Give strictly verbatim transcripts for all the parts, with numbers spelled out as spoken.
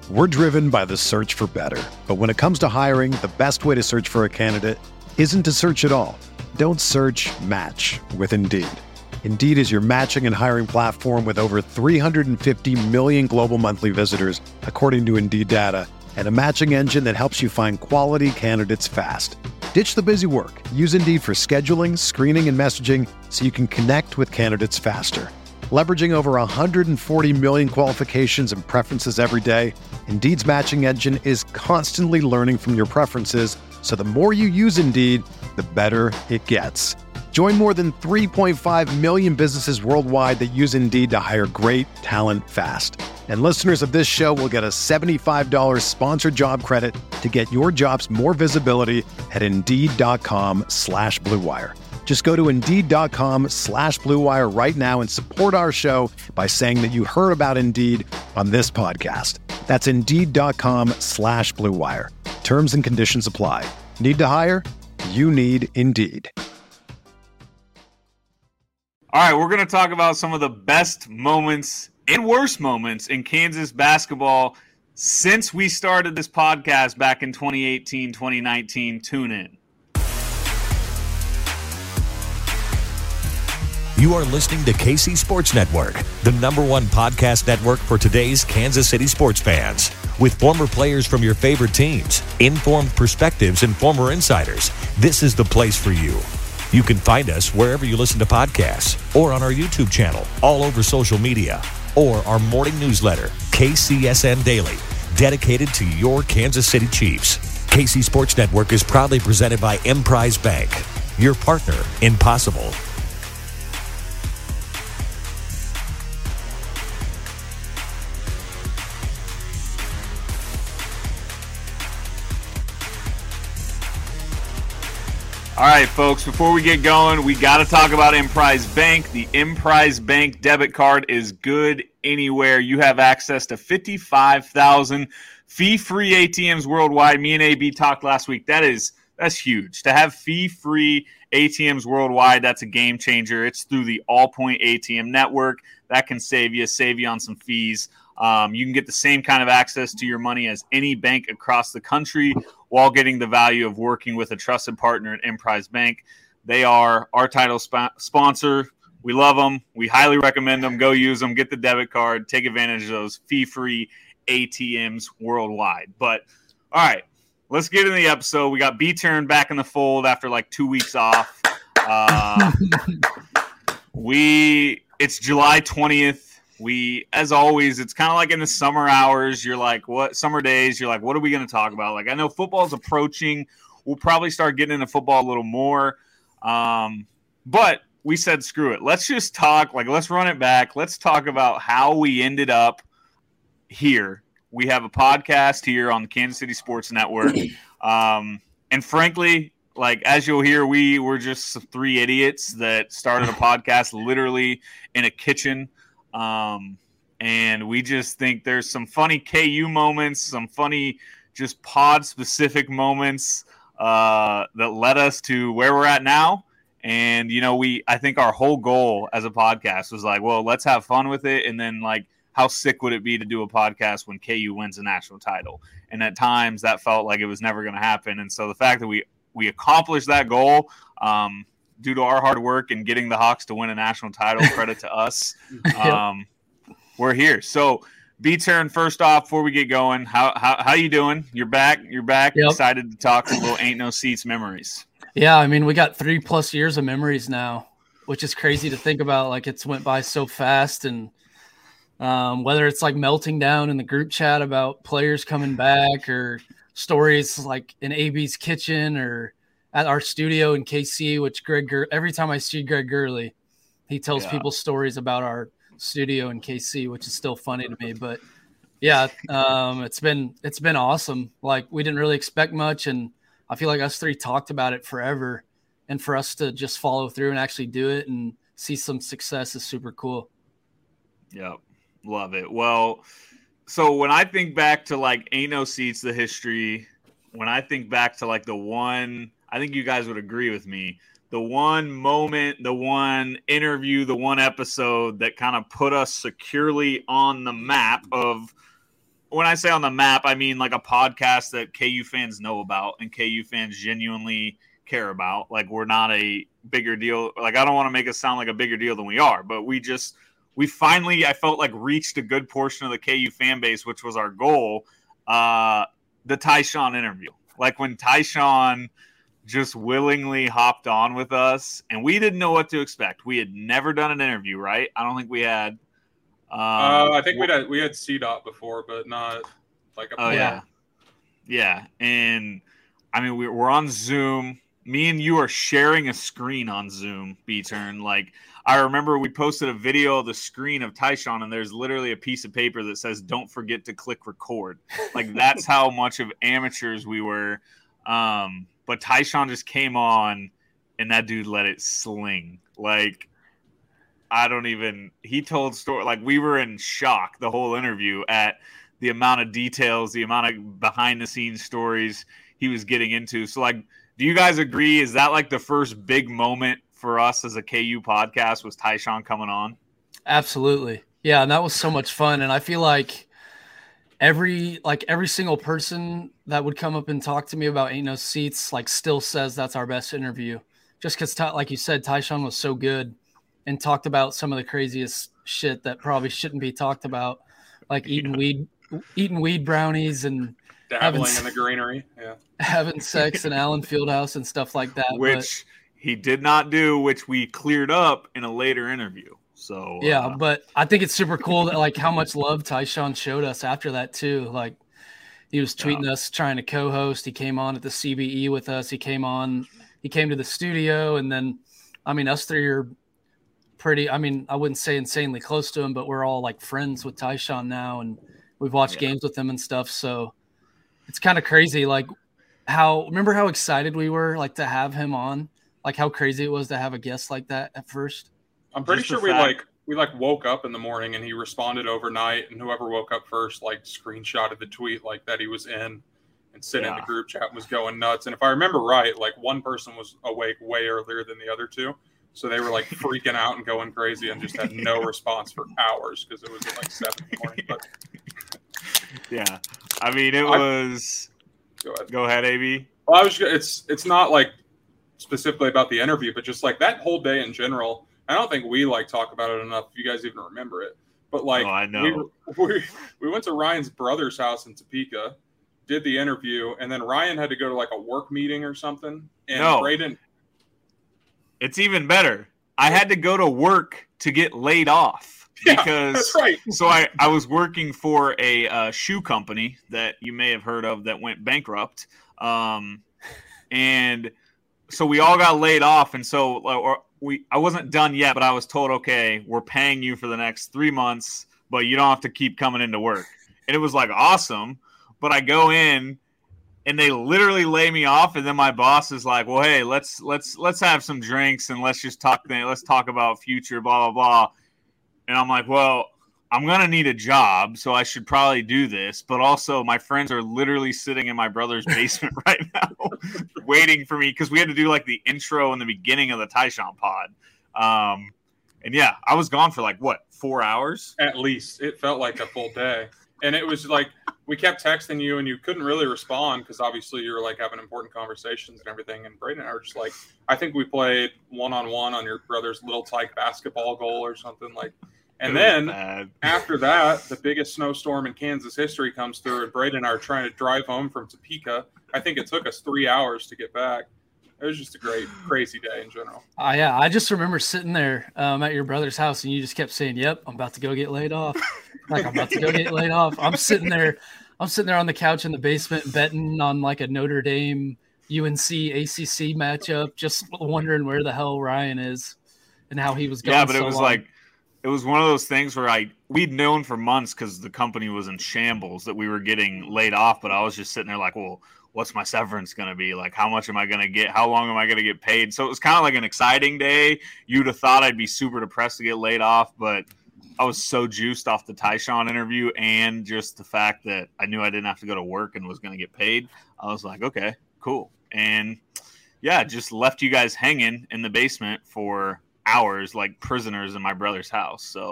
We're driven by the search for better. But when it comes to hiring, the best way to search for a candidate isn't to search at all. Don't search, match with Indeed. Indeed is your matching and hiring platform with over three hundred fifty million global monthly visitors, according to Indeed data, and a matching engine that helps you find quality candidates fast. Ditch the busy work. Use Indeed for scheduling, screening, and messaging so you can connect with candidates faster. Leveraging over one hundred forty million qualifications and preferences every day, Indeed's matching engine is constantly learning from your preferences, so the more you use Indeed, the better it gets. Join more than three point five million businesses worldwide that use Indeed to hire great talent fast. And listeners of this show will get a seventy-five dollars sponsored job credit to get your jobs more visibility at Indeed.com slash Blue Wire. Just go to Indeed.com slash Blue Wire right now and support our show by saying that you heard about Indeed on this podcast. That's Indeed.com slash Blue Wire. Terms and conditions apply. Need to hire? You need Indeed. All right, we're going to talk about some of the best moments and worst moments in Kansas basketball since we started this podcast back in twenty eighteen, twenty nineteen. Tune in. You are listening to K C Sports Network, the number one podcast network for today's Kansas City sports fans. With former players from your favorite teams, informed perspectives, and former insiders, this is the place for you. You can find us wherever you listen to podcasts, or on our YouTube channel, all over social media, or our morning newsletter, K C S N Daily, dedicated to your Kansas City Chiefs. K C Sports Network is proudly presented by Emprise Bank, your partner in possible. All right, folks, before we get going, we got to talk about Emprise Bank. The Emprise Bank debit card is good anywhere. You have access to fifty-five thousand fee-free A T Ms worldwide. Me and A B talked last week. That is that's huge. To have fee-free A T Ms worldwide, that's a game changer. It's through the Allpoint A T M network. That can save you, save you on some fees. Um, you can get the same kind of access to your money as any bank across the country while getting the value of working with a trusted partner at Emprise Bank. They are our title sp- sponsor. We love them. We highly recommend them. Go use them. Get the debit card. Take advantage of those fee-free A T Ms worldwide. But, all right, let's get in the episode. We got B-Turn back in the fold after like two weeks off. Uh, we It's July twentieth. We, as always, it's kind of like in the summer hours. You're like, what? Summer days, you're like, what are we going to talk about? Like, I know football's approaching. We'll probably start getting into football a little more. Um, but we said, screw it. Let's just talk. Like, let's run it back. Let's talk about how we ended up here. We have a podcast here on the Kansas City Sports Network. Um, and frankly, like, as you'll hear, we were just three idiots that started a podcast literally in a kitchen. Um, and we just think there's some funny K U moments, some funny just pod specific moments, uh, that led us to where we're at now. And, you know, we, I think our whole goal as a podcast was like, well, let's have fun with it. And then like, how sick would it be to do a podcast when K U wins a national title? And at times that felt like it was never going to happen. And so the fact that we, we accomplished that goal, um, due to our hard work and getting the Hawks to win a national title, credit to us. Um, we're here. So, B-Turn, first off, before we get going, how how how you doing? You're back. You're back. Yep. Excited to talk a little Ain't No Seats memories. Yeah, I mean, we got three plus years of memories now, which is crazy to think about. Like, it's went by so fast, and um, whether it's like melting down in the group chat about players coming back, or stories like in A B's kitchen, or at our studio in K C, which Greg, Gur- every time I see Greg Gurley, he tells yeah. people stories about our studio in K C, which is still funny to me. But yeah, um, it's been, it's been awesome. Like, we didn't really expect much. And I feel like us three talked about it forever, and for us to just follow through and actually do it and see some success is super cool. Yep. Love it. Well, so when I think back to like Ain't No Seats, the history, when I think back to like the one, I think you guys would agree with me, the one moment, the one interview, the one episode that kind of put us securely on the map of when I say on the map, I mean like a podcast that K U fans know about and K U fans genuinely care about. Like we're not a bigger deal. Like I don't want to make us sound like a bigger deal than we are, but we just we finally I felt like reached a good portion of the K U fan base, which was our goal. Uh, the Tyshawn interview, like when Tyshawn just willingly hopped on with us, and we didn't know what to expect. We had never done an interview, right? I don't think we had. Um, uh, I think we had we had C DOT before, but not like a. Oh yeah, yeah, and I mean we, we're on Zoom. Me and you are sharing a screen on Zoom, B-Turn. Like I remember we posted a video of the screen of Tyshawn, and there's literally a piece of paper that says, "Don't forget to click record." Like that's how much of amateurs we were. Um, but Tyshawn just came on, and that dude let it sling. Like. I don't even – he told story – like we were in shock the whole interview at the amount of details, the amount of behind-the-scenes stories he was getting into. So, like, do you guys agree? Is that, like, the first big moment for us as a K U podcast was Tyshawn coming on? Absolutely. Yeah, and that was so much fun. And I feel like every – like, every single person that would come up and talk to me about Ain't No Seats, like, still says that's our best interview. Just because, like you said, Tyshawn was so good. And talked about some of the craziest shit that probably shouldn't be talked about, like eating yeah. weed, eating weed brownies and dabbling having, in the greenery, yeah, having sex in Allen Fieldhouse and stuff like that. Which but, he did not do, which we cleared up in a later interview. So yeah, uh, but I think it's super cool that like how much love Tyshawn showed us after that too. Like he was tweeting yeah. us trying to co-host. He came on at the C B E with us. He came on. He came to the studio, and then I mean us three are. Pretty, I mean, I wouldn't say insanely close to him, but we're all like friends with Tyshawn now, and we've watched yeah. games with him and stuff. So it's kind of crazy, like how remember how excited we were like to have him on, like how crazy it was to have a guest like that at first. I'm pretty Just sure we fact- like we like woke up in the morning and he responded overnight, and whoever woke up first like screenshotted the tweet like that he was in and sitting yeah. in the group chat and was going nuts. And if I remember right, like one person was awake way earlier than the other two. So they were like freaking out and going crazy and just had no response for hours because it was at like seven in the morning. But yeah, I mean it was. I, go ahead, go ahead, A B. Well, I was. It's it's not like specifically about the interview, but just like that whole day in general. I don't think we like talk about it enough. If you guys even remember it, but like oh, I know. We, we we went to Ryan's brother's house in Topeka, did the interview, and then Ryan had to go to like a work meeting or something, and no. Braden. It's even better. I had to go to work to get laid off because yeah, that's right. so I, I was working for a uh, shoe company that you may have heard of that went bankrupt. Um, and so we all got laid off. And so or we I wasn't done yet, but I was told, okay, we're paying you for the next three months, but you don't have to keep coming into work. And it was like awesome. But I go in. And they literally lay me off, and then my boss is like, "Well, hey, let's let's let's have some drinks and let's just talk. Let's talk about future, blah blah blah." And I'm like, "Well, I'm gonna need a job, so I should probably do this." But also, my friends are literally sitting in my brother's basement right now, waiting for me because we had to do like the intro in the beginning of the Tyshawn pod. Um, and yeah, I was gone for like what four hours at least. It felt like a full day, and it was like. We kept texting you and you couldn't really respond because obviously you were like having important conversations and everything. And Braden and I were just like, I think we played one-on-one on your brother's little tyke basketball goal or something like. And then bad. After that, the biggest snowstorm in Kansas history comes through and Braden and I are trying to drive home from Topeka. I think it took us three hours to get back. It was just a great, crazy day in general. Uh, yeah, I just remember sitting there um, at your brother's house and you just kept saying, yep, I'm about to go get laid off. Like, I'm about to go get laid off. I'm sitting there. I'm sitting there on the couch in the basement betting on like a Notre Dame U N C A C C matchup, just wondering where the hell Ryan is and how he was going. Yeah, but so it was long. like it was one of those things where I we'd known for months because the company was in shambles that we were getting laid off. But I was just sitting there like, well, what's my severance going to be? Like, how much am I going to get? How long am I going to get paid? So it was kind of like an exciting day. You'd have thought I'd be super depressed to get laid off, but I was so juiced off the Tyshawn interview and just the fact that I knew I didn't have to go to work and was going to get paid. I was like, okay, cool. And yeah, just left you guys hanging in the basement for hours like prisoners in my brother's house. So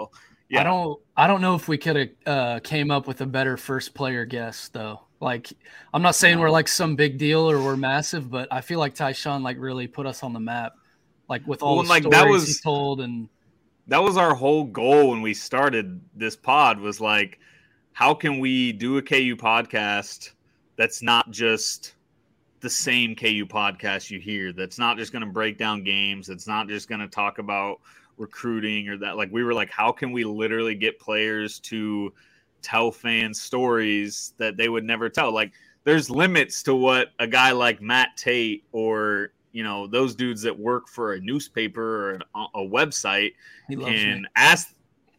Yeah. I don't I don't know if we could have uh, came up with a better first player guest though. Like, I'm not saying we're like some big deal or we're massive, but I feel like Tyshawn like really put us on the map, like with all Well, the like, stories that was, he told. And that was our whole goal when we started this pod, was like, how can we do a K U podcast that's not just the same K U podcast you hear, that's not just going to break down games, that's not just going to talk about recruiting or that. Like, we were like, how can we literally get players to tell fans stories that they would never tell? Like, there's limits to what a guy like Matt Tate or, you know, those dudes that work for a newspaper or a, a website can ask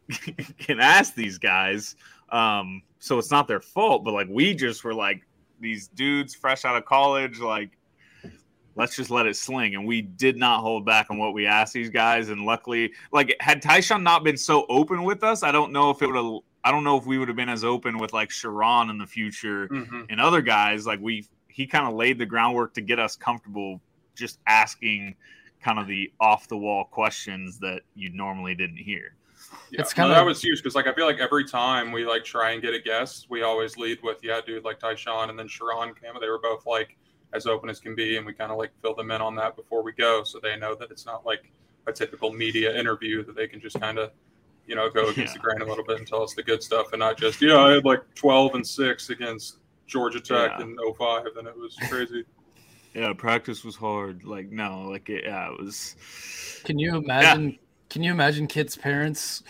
can ask these guys. Um, so it's not their fault, but like, we just were like, these dudes fresh out of college, like, let's just let it sling. And we did not hold back on what we asked these guys. And luckily, like, had Tyshawn not been so open with us, I don't know if it would have, I don't know if we would have been as open with like Sharon in the future mm-hmm. and other guys. Like, we, he kind of laid the groundwork to get us comfortable just asking kind of the off the wall questions that you normally didn't hear. Yeah, it's kind no, of that was huge because like I feel like every time we like try and get a guest, we always lead with yeah, dude, like Tyshawn, and then Sharon came. They were both like as open as can be, and we kind of like fill them in on that before we go, so they know that it's not like a typical media interview, that they can just kind of, you know, go against yeah. the grain a little bit and tell us the good stuff, and not just yeah, I had like twelve and six against Georgia Tech yeah. in oh five, and it was crazy. Yeah, practice was hard. Like, no, like it, yeah, it was. Can you imagine? Yeah. Can you imagine kids' parents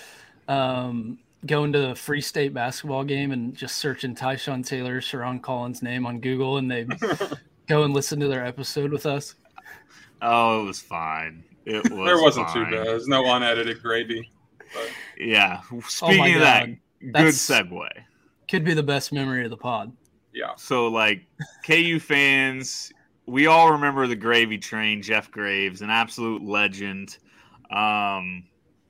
um, going to the Free State basketball game and just searching Tyshawn Taylor, Sharon Collins' name on Google, and they go and listen to their episode with us? Oh, it was fine. It was. There wasn't fine. too bad. There's no unedited gravy. But. Yeah. Speaking oh of that, good That's, segue. Could be the best memory of the pod. Yeah. So, like, K U fans, we all remember the gravy train, Jeff Graves, an absolute legend. Um,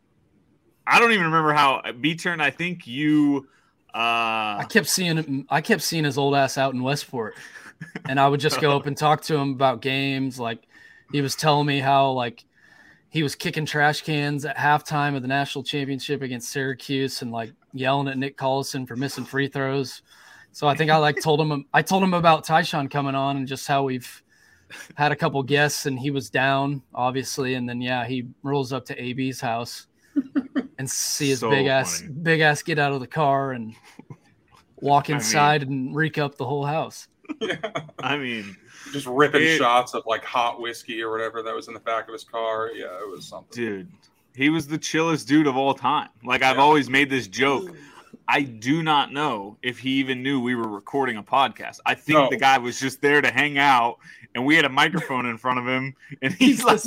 I don't even remember how B-Turn, I think you uh I kept seeing him I kept seeing his old ass out in Westport, and I would just go up and talk to him about games. Like, he was telling me how like he was kicking trash cans at halftime of the national championship against Syracuse and like yelling at Nick Collison for missing free throws. So I think I like told him I told him about Tyshawn coming on and just how we've had a couple guests, and he was down, obviously, and then yeah, he rolls up to A B's house and see his so big funny. ass big ass get out of the car and walk inside I mean, and reek up the whole house. Yeah. I mean, just ripping it, shots of like hot whiskey or whatever that was in the back of his car. Yeah, it was something. Dude, he was the chillest dude of all time. Like, I've yeah. always made this joke. I do not know if he even knew we were recording a podcast. I think no. the guy was just there to hang out, and we had a microphone in front of him, and he's like,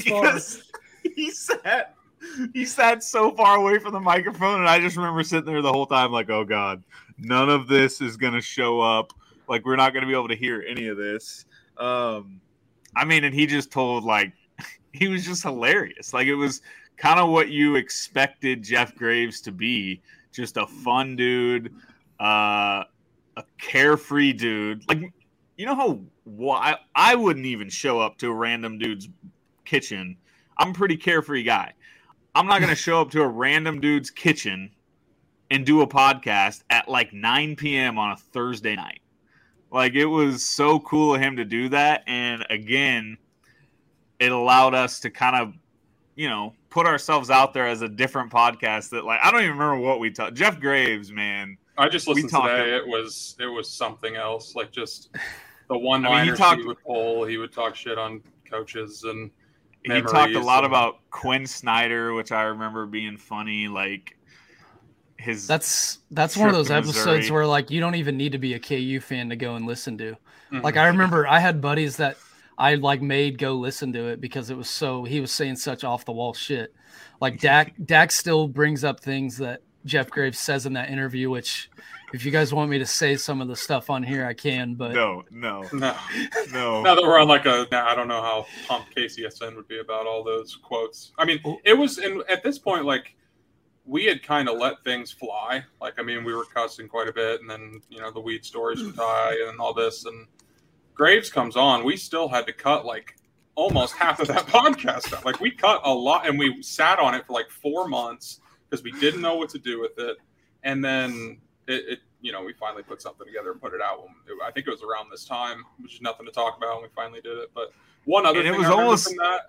he sat, he sat so far away from the microphone, and I just remember sitting there the whole time like, oh, God, none of this is going to show up. Like, we're not going to be able to hear any of this. Um, I mean, and he just told, like, he was just hilarious. Like, it was kind of what you expected Jeff Graves to be. Just a fun dude, uh, a carefree dude. Like, you know how why I wouldn't even show up to a random dude's kitchen. I'm a pretty carefree guy. I'm not going to show up to a random dude's kitchen and do a podcast at like nine p.m. on a Thursday night. Like, it was so cool of him to do that. And again, it allowed us to kind of, you know, put ourselves out there as a different podcast that, like, I don't even remember what we talked. Jeff Graves, man. I just listened today. It was it was something else. Like, just the one-liners I mean, he, talked, he would pull. He would talk shit on coaches and he talked a lot and, about Quinn Snyder, which I remember being funny. Like, his that's that's one of those episodes where like you don't even need to be a K U fan to go and listen to. Mm-hmm. Like, I remember I had buddies that I like made go listen to it because it was so he was saying such off the wall shit. Like Dak Dak still brings up things that Jeff Graves says in that interview, which if you guys want me to say some of the stuff on here, I can, but no, no, no, no. Now that we're on like a, I don't know how pumped K C S N would be about all those quotes. I mean, it was in, at this point, like, we had kind of let things fly. Like, I mean, we were cussing quite a bit, and then, you know, the weed stories with Ty and all this, and Graves comes on, we still had to cut like almost half of that podcast stuff. Like, we cut a lot, and we sat on it for like four months because we didn't know what to do with it. And then it, it, you know, we finally put something together and put it out. When it, I think it was around this time, which is nothing to talk about, and we finally did it. But one other and thing it was I remember almost from that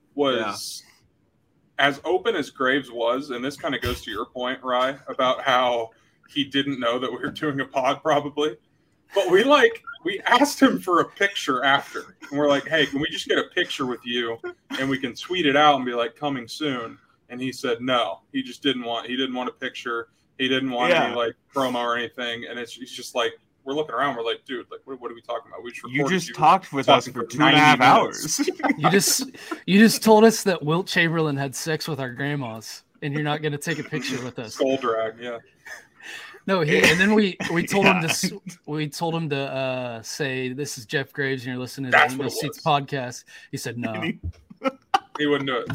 was yeah. as open as Graves was, and this kind of goes to your point, Rye, about how he didn't know that we were doing a pod probably. But we like we asked him for a picture after, and we're like, "Hey, can we just get a picture with you, and we can tweet it out and be like, coming soon?" And he said no. He just didn't want. He didn't want a picture. He didn't want yeah. any like promo or anything. And it's, it's just like we're looking around. We're like, dude, like what, what are we talking about? We just you just you talked with us for two and a half hours. you just you just told us that Wilt Chamberlain had sex with our grandmas, and you're not going to take a picture with us. Skull drag, yeah. No, he, and then we we told yeah. him to we told him to uh, say this is Jeff Graves and you're listening to That's the what Emo it Seats was. podcast. He said no. he, he wouldn't do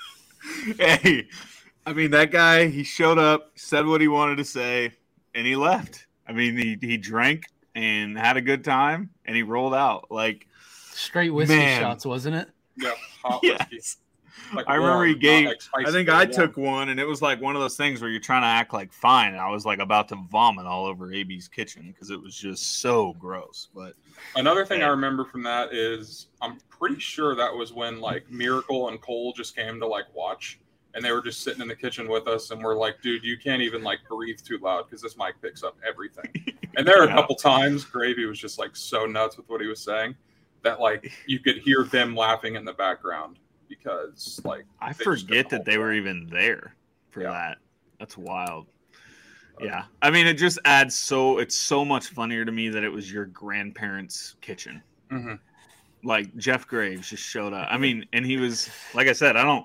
it. Hey, I mean that guy. He showed up, said what he wanted to say, and he left. I mean, he he drank and had a good time, and he rolled out like straight whiskey man. shots, wasn't it? Yeah, hot yes. whiskey. Like I remember warm, he gave. like I think I took one, and it was like one of those things where you're trying to act like fine, and I was like about to vomit all over A B's kitchen because it was just so gross. But another thing yeah. I remember from that is I'm pretty sure that was when like Miracle and Cole just came to like watch, and they were just sitting in the kitchen with us, and we're like, dude, you can't even like breathe too loud because this mic picks up everything. And there were yeah. a couple times Gravy was just like so nuts with what he was saying that like you could hear them laughing in the background. Because like I forget that they time. were even there for yeah. that. That's wild. Yeah. I mean, it just adds so it's so much funnier to me that it was your grandparents' kitchen. Mm-hmm. Like Jeff Graves just showed up. I mean, and he was like I said, I don't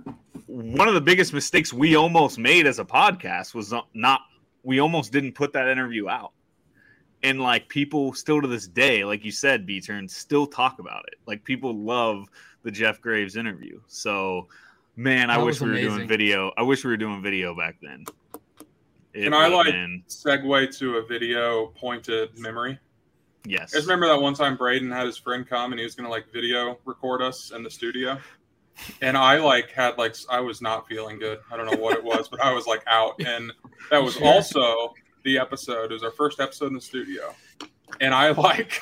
one of the biggest mistakes we almost made as a podcast was not we almost didn't put that interview out. And like people still to this day, like you said, B-Turn, still talk about it. Like people love the Jeff Graves interview. So, man, I That wish was we were amazing. doing video. I wish we were doing video back then. It Can I would've like been- segue to a video pointed memory? Yes. I just remember that one time Braden had his friend come and he was going to like video record us in the studio. And I like had like, I was not feeling good. I don't know what it was, but I was like out. And that was Sure. also the episode. It was our first episode in the studio. And I like,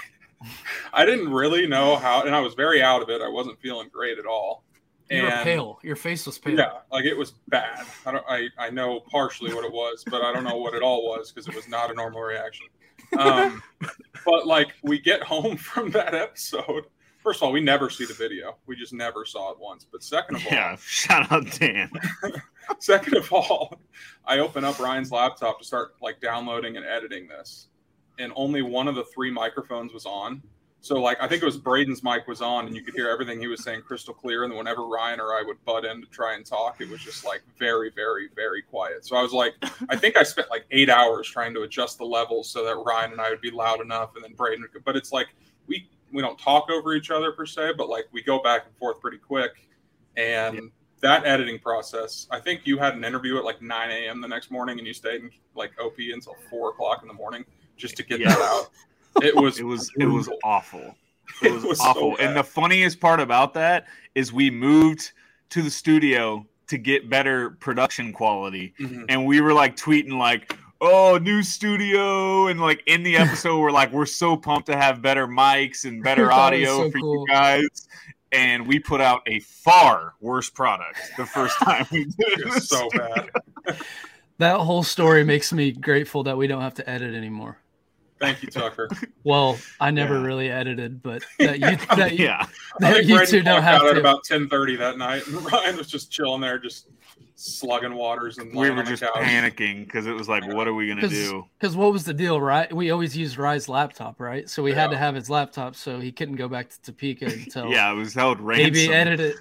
I didn't really know how, and I was very out of it. I wasn't feeling great at all. You were And pale. Your face was pale. yeah, like it was bad. I don't, I, I know partially what it was, but I don't know what it all was because it was not a normal reaction. Um, but like we get home from that episode. First of all, we never see the video. We just never saw it once. But second of all, Yeah, shout out Dan. second of all, I open up Ryan's laptop to start like downloading and editing this, and only one of the three microphones was on. So like I think it was Braden's mic was on, and you could hear everything he was saying crystal clear. And then whenever Ryan or I would butt in to try and talk, it was just like very, very, very quiet. So I was like, I think I spent like eight hours trying to adjust the levels so that Ryan and I would be loud enough, and then Braden would. But it's like we we don't talk over each other per se, but like we go back and forth pretty quick. And yeah. that editing process, I think you had an interview at like nine a.m. the next morning, and you stayed in like O P until four o'clock in the morning just to get Yeah. that out. It was It was it was awful. It was, It was awful. so bad. And the funniest part about that is we moved to the studio to get better production quality. Mhm. And we were like tweeting like, oh, new studio. And like in the episode, we're like, we're so pumped to have better mics and better That was audio so for cool. you guys. And we put out a far worse product the first time we did It it. was so bad. That whole story makes me grateful that we don't have to edit anymore. Thank you, Tucker. Well, I never Yeah. really edited, but that you that, you- Yeah. I that think you Braden two don't clocked have out at to. about ten thirty that night, and Ryan was just chilling there, just slugging waters and We laying were on the just couch. panicking because it was like, what are we going to do? Because what was the deal, right? We always used Rye's laptop, right? So we had to Yeah. have his laptop, so he couldn't go back to Topeka until Yeah, it was held ransom. maybe edit it.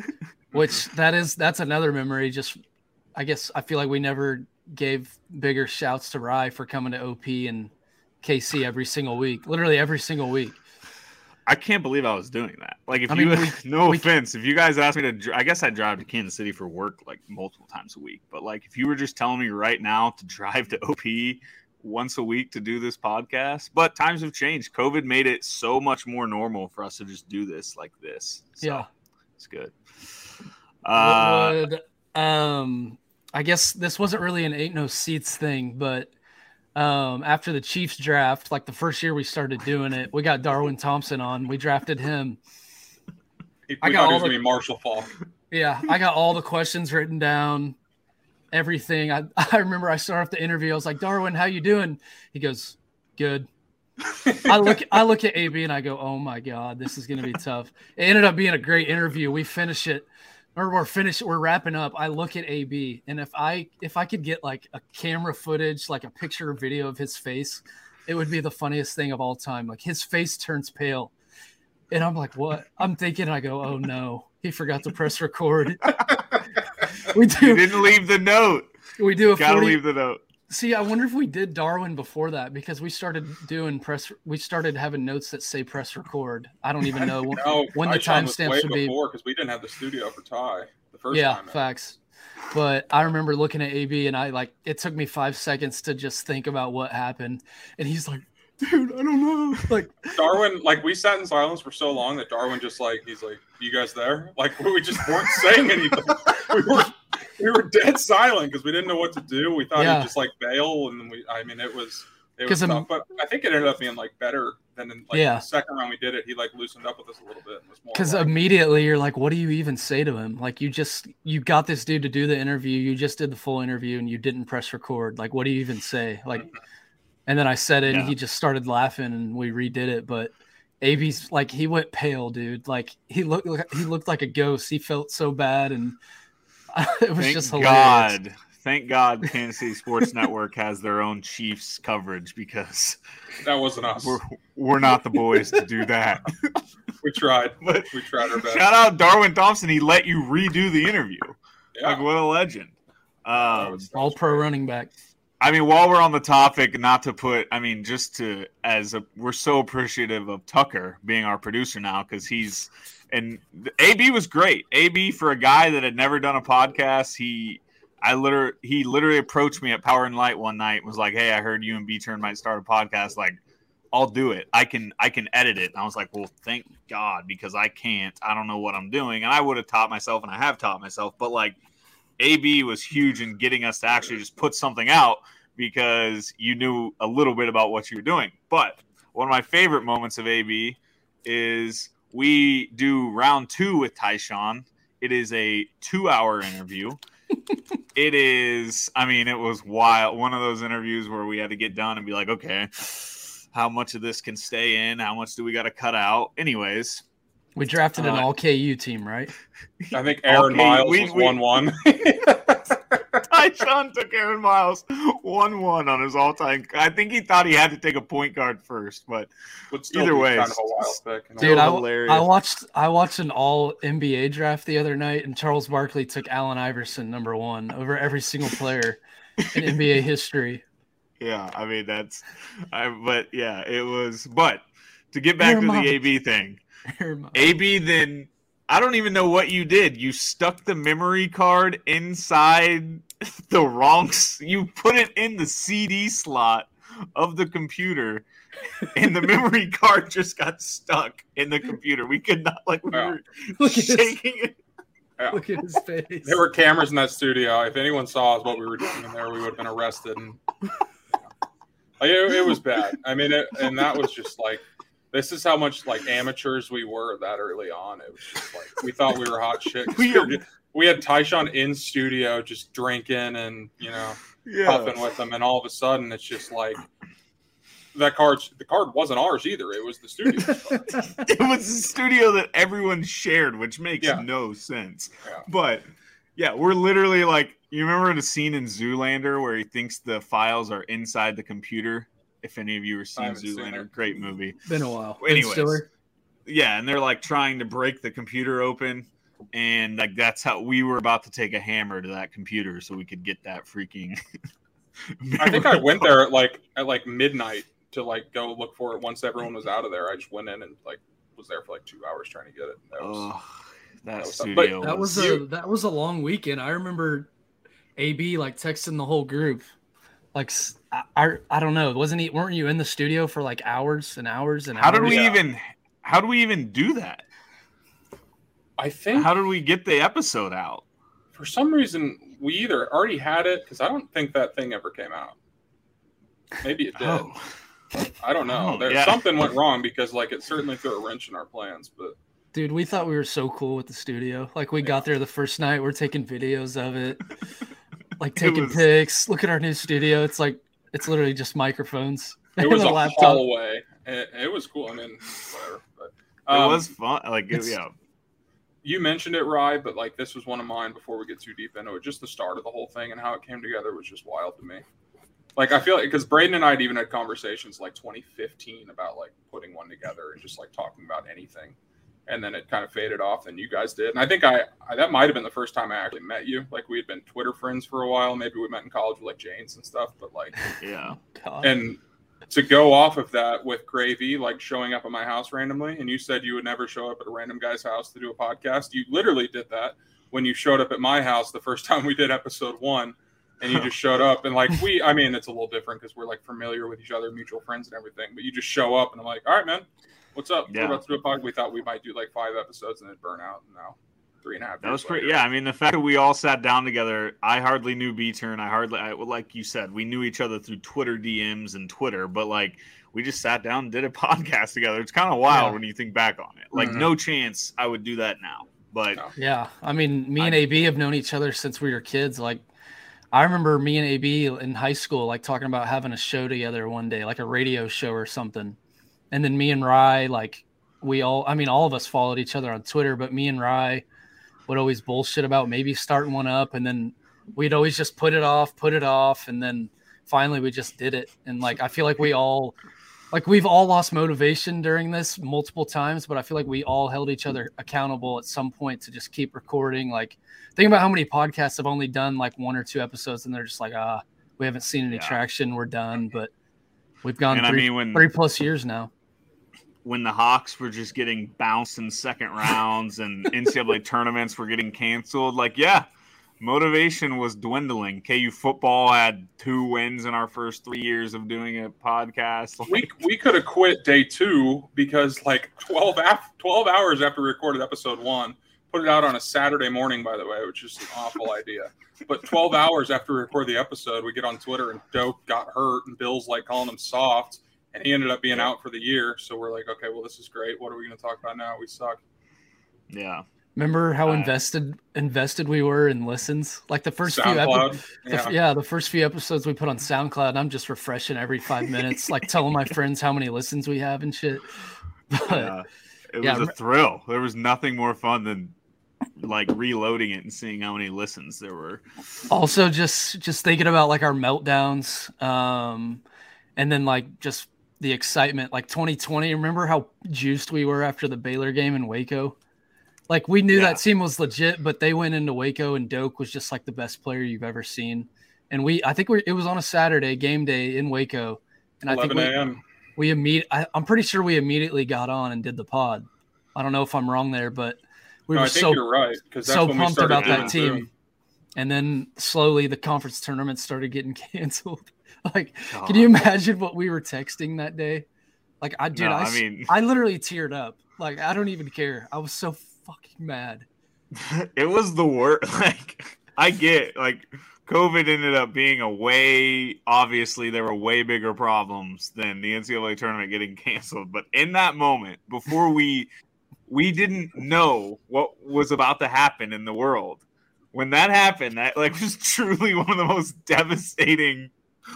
Which that is that's another memory. Just I guess I feel like we never gave bigger shouts to Rye for coming to O P and K C every single week, literally every single week. I can't believe I was doing that. Like, if I you, mean, we- no we- offense, if you guys asked me to, dr- I guess I drive to Kansas City for work like multiple times a week. But like, if you were just telling me right now to drive to O P once a week to do this podcast, but times have changed. COVID made it so much more normal for us to just do this like this. So Yeah. it's good. Uh, what would um I guess this wasn't really an ain't no seats thing, but um, after the Chiefs draft, like the first year we started doing it, we got Darwin Thompson on. We drafted him. We I I got got all was the- gonna be Marshall Falk. Yeah, I got all the questions written down, everything. I, I remember I started off the interview. I was like, Darwin, how you doing? He goes, good. I look I look at A B and I go, oh my God, this is gonna be tough. It ended up being a great interview. We finish it, or we're finished, we're wrapping up. I look at A B, and if I if I could get like a camera footage, like a picture or video of his face, it would be the funniest thing of all time. Like his face turns pale. And I'm like, what? I'm thinking, I go, oh no, he forgot to press record. we You do didn't leave the note. we do a Gotta forty leave the note. See, I wonder if we did Darwin before that, because we started doing press. We started having notes that say press record. I don't even know when, No, when the Tyshawn was timestamps way would be. before because we didn't have the studio for Ty the first Yeah, time. man. facts. But I remember looking at A B, and I like it took me five seconds to just think about what happened, and he's like, "Dude, I don't know." Like, Darwin, like we sat in silence for so long that Darwin just like he's like, "You guys there?" Like we just weren't saying anything. We were we were dead silent because we didn't know what to do. We thought Yeah. he'd just like bail, and we. I mean, it was it 'Cause was I'm- tough, but I think it ended up being like better than in, like Yeah. the second round we did it. He like loosened up with us a little bit. And was more because like, immediately you're like, "What do you even say to him?" Like, you just you got this dude to do the interview. You just did the full interview, and you didn't press record. Like, what do you even say? Like. And then I said it, and Yeah. he just started laughing, and we redid it. But A B's like, he went pale, dude. Like he looked, he looked like a ghost. He felt so bad, and it was Thank just hilarious. God. Thank God Kansas City Sports Network has their own Chiefs coverage, because that wasn't us. we're we're not the boys to do that. We tried, But we tried our best. shout out Darwin Thompson. He let you redo the interview. Yeah. Like, what a legend. That Um, was- that All was pro great. running back. I mean, while we're on the topic, not to put, I mean, just to, as a, we're so appreciative of Tucker being our producer now, because he's, and A B was great. A B, for a guy that had never done a podcast, he, I literally, he literally approached me at Power and Light one night and was like, "Hey, I heard you and B Turn might start a podcast. Like, I'll do it. I can, I can edit it." And I was like, "Well, thank God, because I can't. I don't know what I'm doing." And I would have taught myself, and I have taught myself, but like, A B was huge in getting us to actually just put something out because you knew a little bit about what you were doing. But one of my favorite moments of A B is we do round two with Tyshawn. It is a two-hour interview. It is, I mean, it was wild. One of those interviews where we had to get done and be like, okay, how much of this can stay in? How much do we got to cut out? Anyways. We drafted an Uh, all K U team, right? I think Aaron Okay, Miles we- was we- one one. Tyshawn took Aaron Miles one one on his all-time. I think he thought he had to take a point guard first, but Would still Either be way, kind of a wild pick. you know? Dude, I, hilarious. I watched I watched an all N B A draft the other night, and Charles Barkley took Allen Iverson number one over every single player in N B A history. yeah, I mean that's, I but yeah, it was. But to get back Aaron to Miles. the A B thing, A B then I don't even know what you did. You stuck the memory card inside the wrong. s- You put it in the C D slot of the computer, and the memory card just got stuck in the computer. We could not like we Yeah. were Look at his- shaking it. Yeah. Look at his face. There were cameras in that studio. If anyone saw us what we were doing in there, we would have been arrested. And like, it, it was bad. I mean, it, and that was just like, this is how much like amateurs we were that early on. It was just like we thought we were hot shit. 'cause We- We, were- we had Tyshawn in studio just drinking and you know puffing with them, and all of a sudden it's just like that card. The card wasn't ours either. It was the studio's card. It was a studio that everyone shared, which makes Yeah. no sense. Yeah. But yeah, we're literally like, you remember the scene in Zoolander where he thinks the files are inside the computer? If any of you have I seen haven't seen Zoolander, it. great movie. Been a while. Ben Anyways. Stiller. Yeah, and they're like trying to break the computer open, and like that's how we were about to take a hammer to that computer so we could get that freaking. I think I went there at like at like midnight to like go look for it. Once everyone was out of there, I just went in and like was there for like two hours trying to get it. That was, Oh, that was- studio. That was a that was a long weekend. I remember A B like texting the whole group. Like s- I, I, I don't know. Wasn't he? Weren't you in the studio for like hours and hours and How did hours? we Yeah. even? How do we even do that? I think How did we get the episode out? for some reason we either already had it because I don't think that thing ever came out. Maybe it did. Oh. I don't know. Oh, there yeah. something went wrong because like it certainly threw a wrench in our plans. But Dude, we thought we were so cool with the studio. Like we got there the first night, we're taking videos of it, like taking was- pics. Look at our new studio. It's like it's literally just microphones. it and was a laptop. hallway. It, it was cool. I mean, whatever. But, It um, was fun. Like, it, it's- yeah. You mentioned it, Rye, but like this was one of mine before we get too deep into it. Just the start of the whole thing and how it came together was just wild to me. Like I feel like because Braden and I had even had conversations like twenty fifteen about like putting one together and just like talking about anything, and then it kind of faded off. And you guys did, and I think I, I that might have been the first time I actually met you. Like we had been Twitter friends for a while. Maybe we met in college with like Janes and stuff, but like Yeah. God. and to go off of that with Gravy, like showing up at my house randomly, and you said you would never show up at a random guy's house to do a podcast. You literally did that when you showed up at my house the first time we did episode one, and you just showed up. And like we, I mean, it's a little different because we're like familiar with each other, mutual friends and everything, but you just show up and I'm like, all right, man, what's up? Yeah. We're about to do a podcast. We thought we might do like five episodes and then burn out. And now three and a half That years was pretty. later. Yeah, I mean, the fact that we all sat down together, I hardly knew B-Turn. I hardly, I, like you said, we knew each other through Twitter D Ms and Twitter, but like we just sat down and did a podcast together. It's kind of wild Yeah. when you think back on it. Like, Mhm. no chance I would do that now. But No. Yeah, I mean, me and I- A B have known each other since we were kids. Like, I remember me and A B in high school, like talking about having a show together one day, like a radio show or something. And then me and Rye, like, we all, I mean, all of us followed each other on Twitter, but me and Rye would always bullshit about maybe starting one up. And then we'd always just put it off, put it off. And then finally we just did it. And like, I feel like we all, like we've all lost motivation during this multiple times, but I feel like we all held each other accountable at some point to just keep recording. Like, think about how many podcasts have only done like one or two episodes and they're just like, ah, we haven't seen any Yeah. traction. We're done. But we've gone And I three, mean, when- three plus years now. when the Hawks were just getting bounced in second rounds and N C double A tournaments were getting canceled, like, yeah, motivation was dwindling. K U football had two wins in our first three years of doing a podcast. We, Like, we could have quit day two because like twelve, af- twelve hours after we recorded episode one, put it out on a Saturday morning, by the way, which is an awful idea. But twelve hours after we record the episode, we get on Twitter and Doak got hurt and Bill's like calling him soft and he ended up being out for the year. So we're like, okay, well, this is great. What are we going to talk about now? We suck. yeah. Remember how Uh, invested invested we were in listens? Like the first few SoundCloud. episodes. Yeah. Yeah, the first few episodes we put on SoundCloud, and I'm just refreshing every five minutes, like telling my friends how many listens we have and shit. But Yeah. It Yeah, was a thrill. There was nothing more fun than like reloading it and seeing how many listens there were. also just just thinking about like our meltdowns, um, and then like just the excitement, like twenty twenty. Remember how juiced we were after the Baylor game in Waco? Like we knew Yeah. that team was legit, but they went into Waco and Doak was just like the best player you've ever seen. And we, I think we, it was on a Saturday game day in Waco, and I think eleven we, a.m. we immediate. I, I'm pretty sure we immediately got on and did the pod. I don't know if I'm wrong there, but we No, were I think so you're right because that's so when we pumped started about that doing team. Zoom. And then slowly the conference tournament started getting canceled. Like, Oh. can you imagine what we were texting that day? Like, I dude, No, I, I s- mean- I literally teared up. Like, I don't even care. I was so fucking mad. It was the worst. Like, I get, like, COVID ended up being a way, obviously, there were way bigger problems than the N C double A tournament getting canceled. But in that moment, before we, we didn't know what was about to happen in the world. When that happened, that, like, was truly one of the most devastating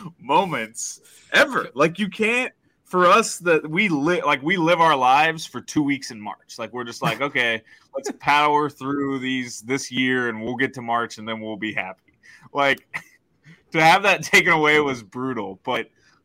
moments ever. Like, you can't, for us, that we live, like, we live our lives for two weeks in March. Like, we're just like, okay, let's power through these this year and we'll get to March and then we'll be happy. Like, to have that taken away was brutal. But,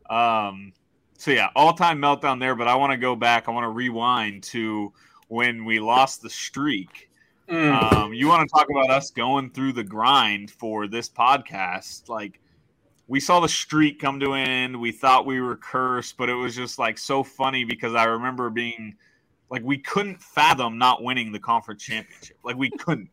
um, so yeah, all time meltdown there. But I want to go back. I want to rewind to when we lost the streak. Mm. Um, you want to talk about us going through the grind for this podcast? Like, we saw the streak come to an end. We thought we were cursed, but it was just like so funny because I remember being like, we couldn't fathom not winning the conference championship. Like, we couldn't.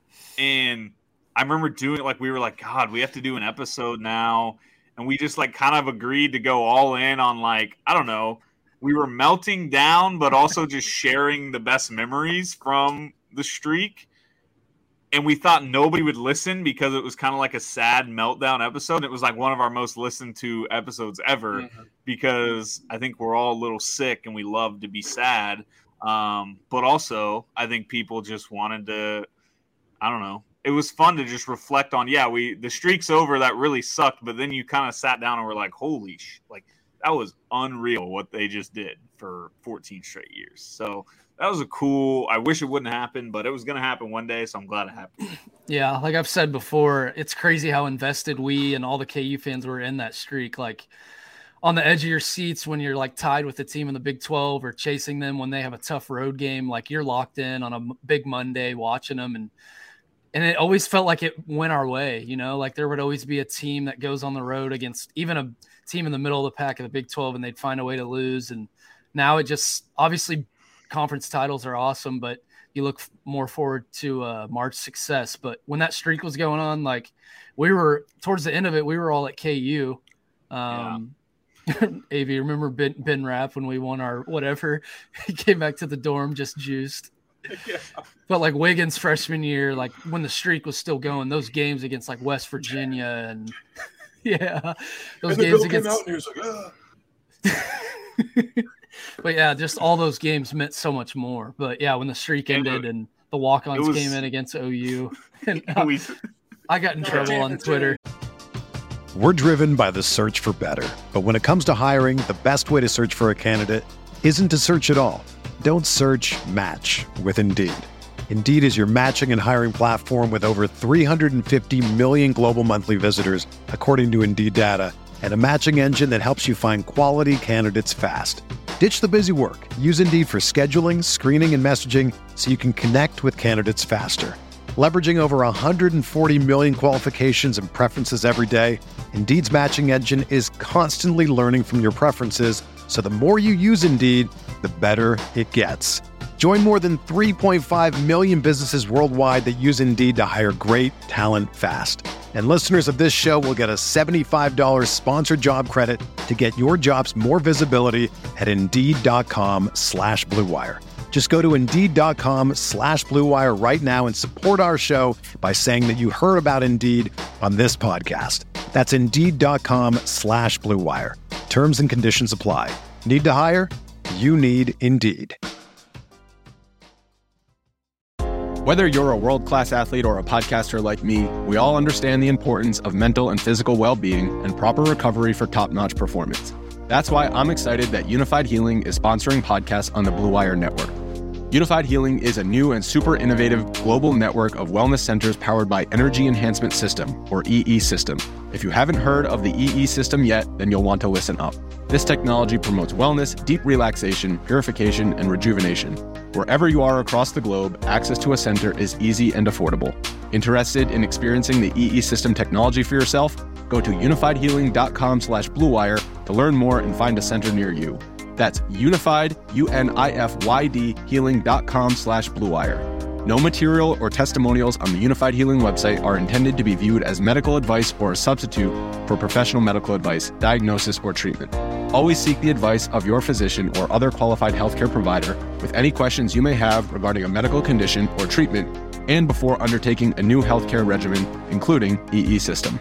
And I remember doing it like we were like, God, we have to do an episode now. And we just like kind of agreed to go all in on like, I don't know, we were melting down, but also just sharing the best memories from the streak. and we thought nobody would listen because it was kind of like a sad meltdown episode. And it was like one of our most listened to episodes ever mm-hmm. because I think we're all a little sick and we love to be sad. Um, but also I think people just wanted to, I don't know. It was fun to just reflect on, yeah, we, the streak's over. That really sucked. But then you kind of sat down and were like, holy sh, like that was unreal what they just did for fourteen straight years. So that was a cool, I wish it wouldn't happen, but it was going to happen one day. So I'm glad it happened. Yeah. Like I've said before, it's crazy how invested we and all the K U fans were in that streak. Like on the edge of your seats when you're like tied with the team in the Big twelve or chasing them when they have a tough road game, like you're locked in on a big Monday watching them. And, and it always felt like it went our way, you know, like there would always be a team that goes on the road against even a team in the middle of the pack of the Big twelve and they'd find a way to lose. And now it just obviously conference titles are awesome, but you look more forward to uh March success. But when that streak was going on, like we were towards the end of it, we were all at K U. Um, yeah. A V, remember Ben, Ben Rapp when we won our whatever, he came back to the dorm just juiced. Yeah. But like Wiggins freshman year, like when the streak was still going, those games against like West Virginia and yeah, those and games the against. Came out and he was like, ah. But yeah, just all those games meant so much more. But yeah, when the streak ended and the walk-ons was, came in against O U, and uh, I got in trouble on Twitter. We're driven by the search for better. But when it comes to hiring, the best way to search for a candidate isn't to search at all. Don't search, match with Indeed. Indeed is your matching and hiring platform with over three hundred fifty million global monthly visitors, according to Indeed data, and a matching engine that helps you find quality candidates fast. Ditch the busy work. Use Indeed for scheduling, screening, and messaging so you can connect with candidates faster. Leveraging over one hundred forty million qualifications and preferences every day, Indeed's matching engine is constantly learning from your preferences, so the more you use Indeed, the better it gets. Join more than three point five million businesses worldwide that use Indeed to hire great talent fast. And listeners of this show will get a seventy-five dollars sponsored job credit to get your jobs more visibility at Indeed.com slash Blue Wire. Just go to Indeed.com slash Blue Wire right now and support our show by saying that you heard about Indeed on this podcast. That's Indeed.com slash Blue Wire. Terms and conditions apply. Need to hire? You need Indeed. Whether you're a world-class athlete or a podcaster like me, we all understand the importance of mental and physical well-being and proper recovery for top-notch performance. That's why I'm excited that Unified Healing is sponsoring podcasts on the Blue Wire Network. Unified Healing is a new and super innovative global network of wellness centers powered by Energy Enhancement System, or E E System. If you haven't heard of the E E System yet, then you'll want to listen up. This technology promotes wellness, deep relaxation, purification, and rejuvenation. Wherever you are across the globe, access to a center is easy and affordable. Interested in experiencing the E E System technology for yourself? Go to unifiedhealing.com slash bluewire to learn more and find a center near you. That's unified, U N I F Y D, healing.com slash bluewire. No material or testimonials on the Unified Healing website are intended to be viewed as medical advice or a substitute for professional medical advice, diagnosis, or treatment. Always seek the advice of your physician or other qualified healthcare provider with any questions you may have regarding a medical condition or treatment and before undertaking a new healthcare regimen, including E E System.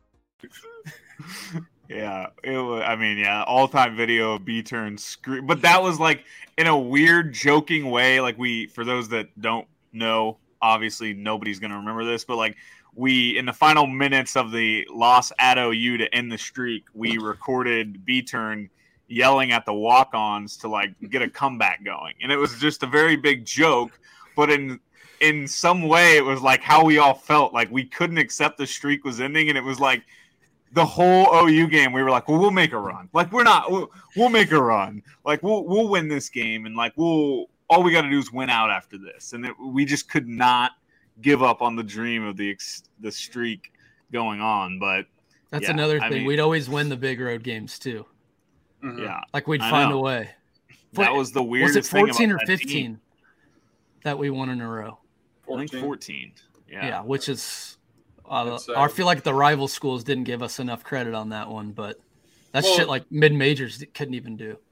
Yeah, it was, I mean, yeah, all-time video of B-Turn scream, but that was like in a weird, joking way. Like we, for those that don't know, obviously nobody's gonna remember this, but like we, in the final minutes of the loss at O U to end the streak, we recorded B-Turn yelling at the walk-ons to like get a comeback going, and it was just a very big joke. But in in some way, it was like how we all felt. Like we couldn't accept the streak was ending, and it was like. The whole O U game, we were like, well, we'll make a run. Like, we're not, we'll, we'll make a run. Like, we'll we'll win this game. And, like, we'll, all we got to do is win out after this. And it, we just could not give up on the dream of the the streak going on. But that's yeah, another I thing. mean, we'd always win the big road games, too. Mm-hmm. Yeah. Like, we'd I find know. a way. That was the weirdest Was it fourteen thing or about fifteen that team. that we won in a row? I think fourteen. Yeah. Yeah, which is. Uh, uh, I feel like the rival schools didn't give us enough credit on that one, but that's well, shit like mid-majors couldn't even do.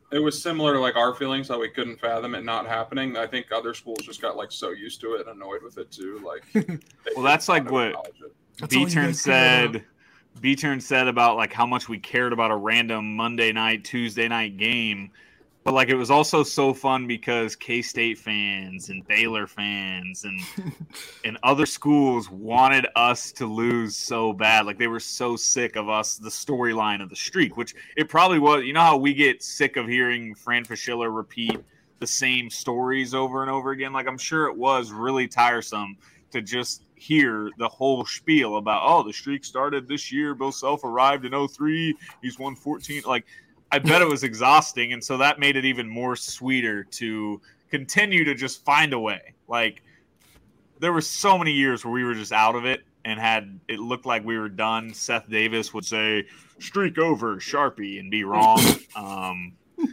it was similar to like our feelings how we couldn't fathom it not happening. I think other schools just got like so used to it and annoyed with it too. Like, well, that's like what B-Turn said. B-Turn said about like how much we cared about a random Monday night, Tuesday night game. But like it was also so fun because K-State fans and Baylor fans and and other schools wanted us to lose so bad. Like they were so sick of us, the storyline of the streak, which it probably was. You know how we get sick of hearing Fran Fraschilla repeat the same stories over and over again? Like I'm sure it was really tiresome to just hear the whole spiel about, oh, the streak started this year. Bill Self arrived in oh three. He's won fourteen. Like, I bet it was exhausting, and so that made it even more sweeter to continue to just find a way. Like, there were so many years where we were just out of it and had it looked like we were done. Seth Davis would say, streak over, Sharpie, and be wrong. Um,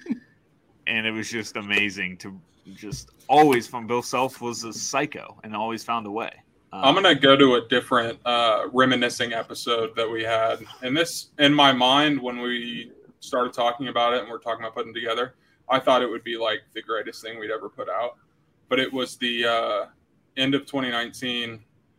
and it was just amazing to just always find Bill Self was a psycho and always found a way. Um, I'm going to go to a different uh, reminiscing episode that we had. And this, in my mind, when we started talking about it and we're talking about putting together, I thought it would be like the greatest thing we'd ever put out. But it was the uh, end of twenty nineteen,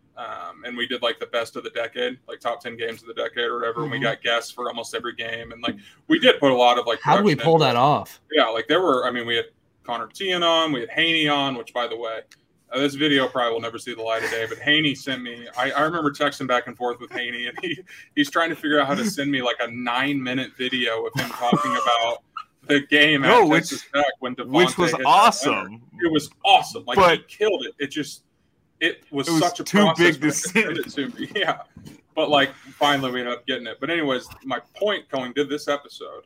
um, and we did like the best of the decade, like top ten games of the decade or whatever. Mm-hmm. And we got guests for almost every game. And like we did put a lot of like. How did we pull that off? Yeah, like there were, I mean, we had Connor Tien on, we had Haney on, which by the way, Uh, this video probably will never see the light of day, but Haney sent me, I, I remember texting back and forth with Haney, and he, he's trying to figure out how to send me like a nine-minute video of him talking about the game no, at which, Texas Tech when Devontae which was awesome. It was awesome. Like, but he killed it. It just, it was, it was such a too process big to send it to me. Yeah. But like, finally we ended up getting it. But anyways, my point going to this episode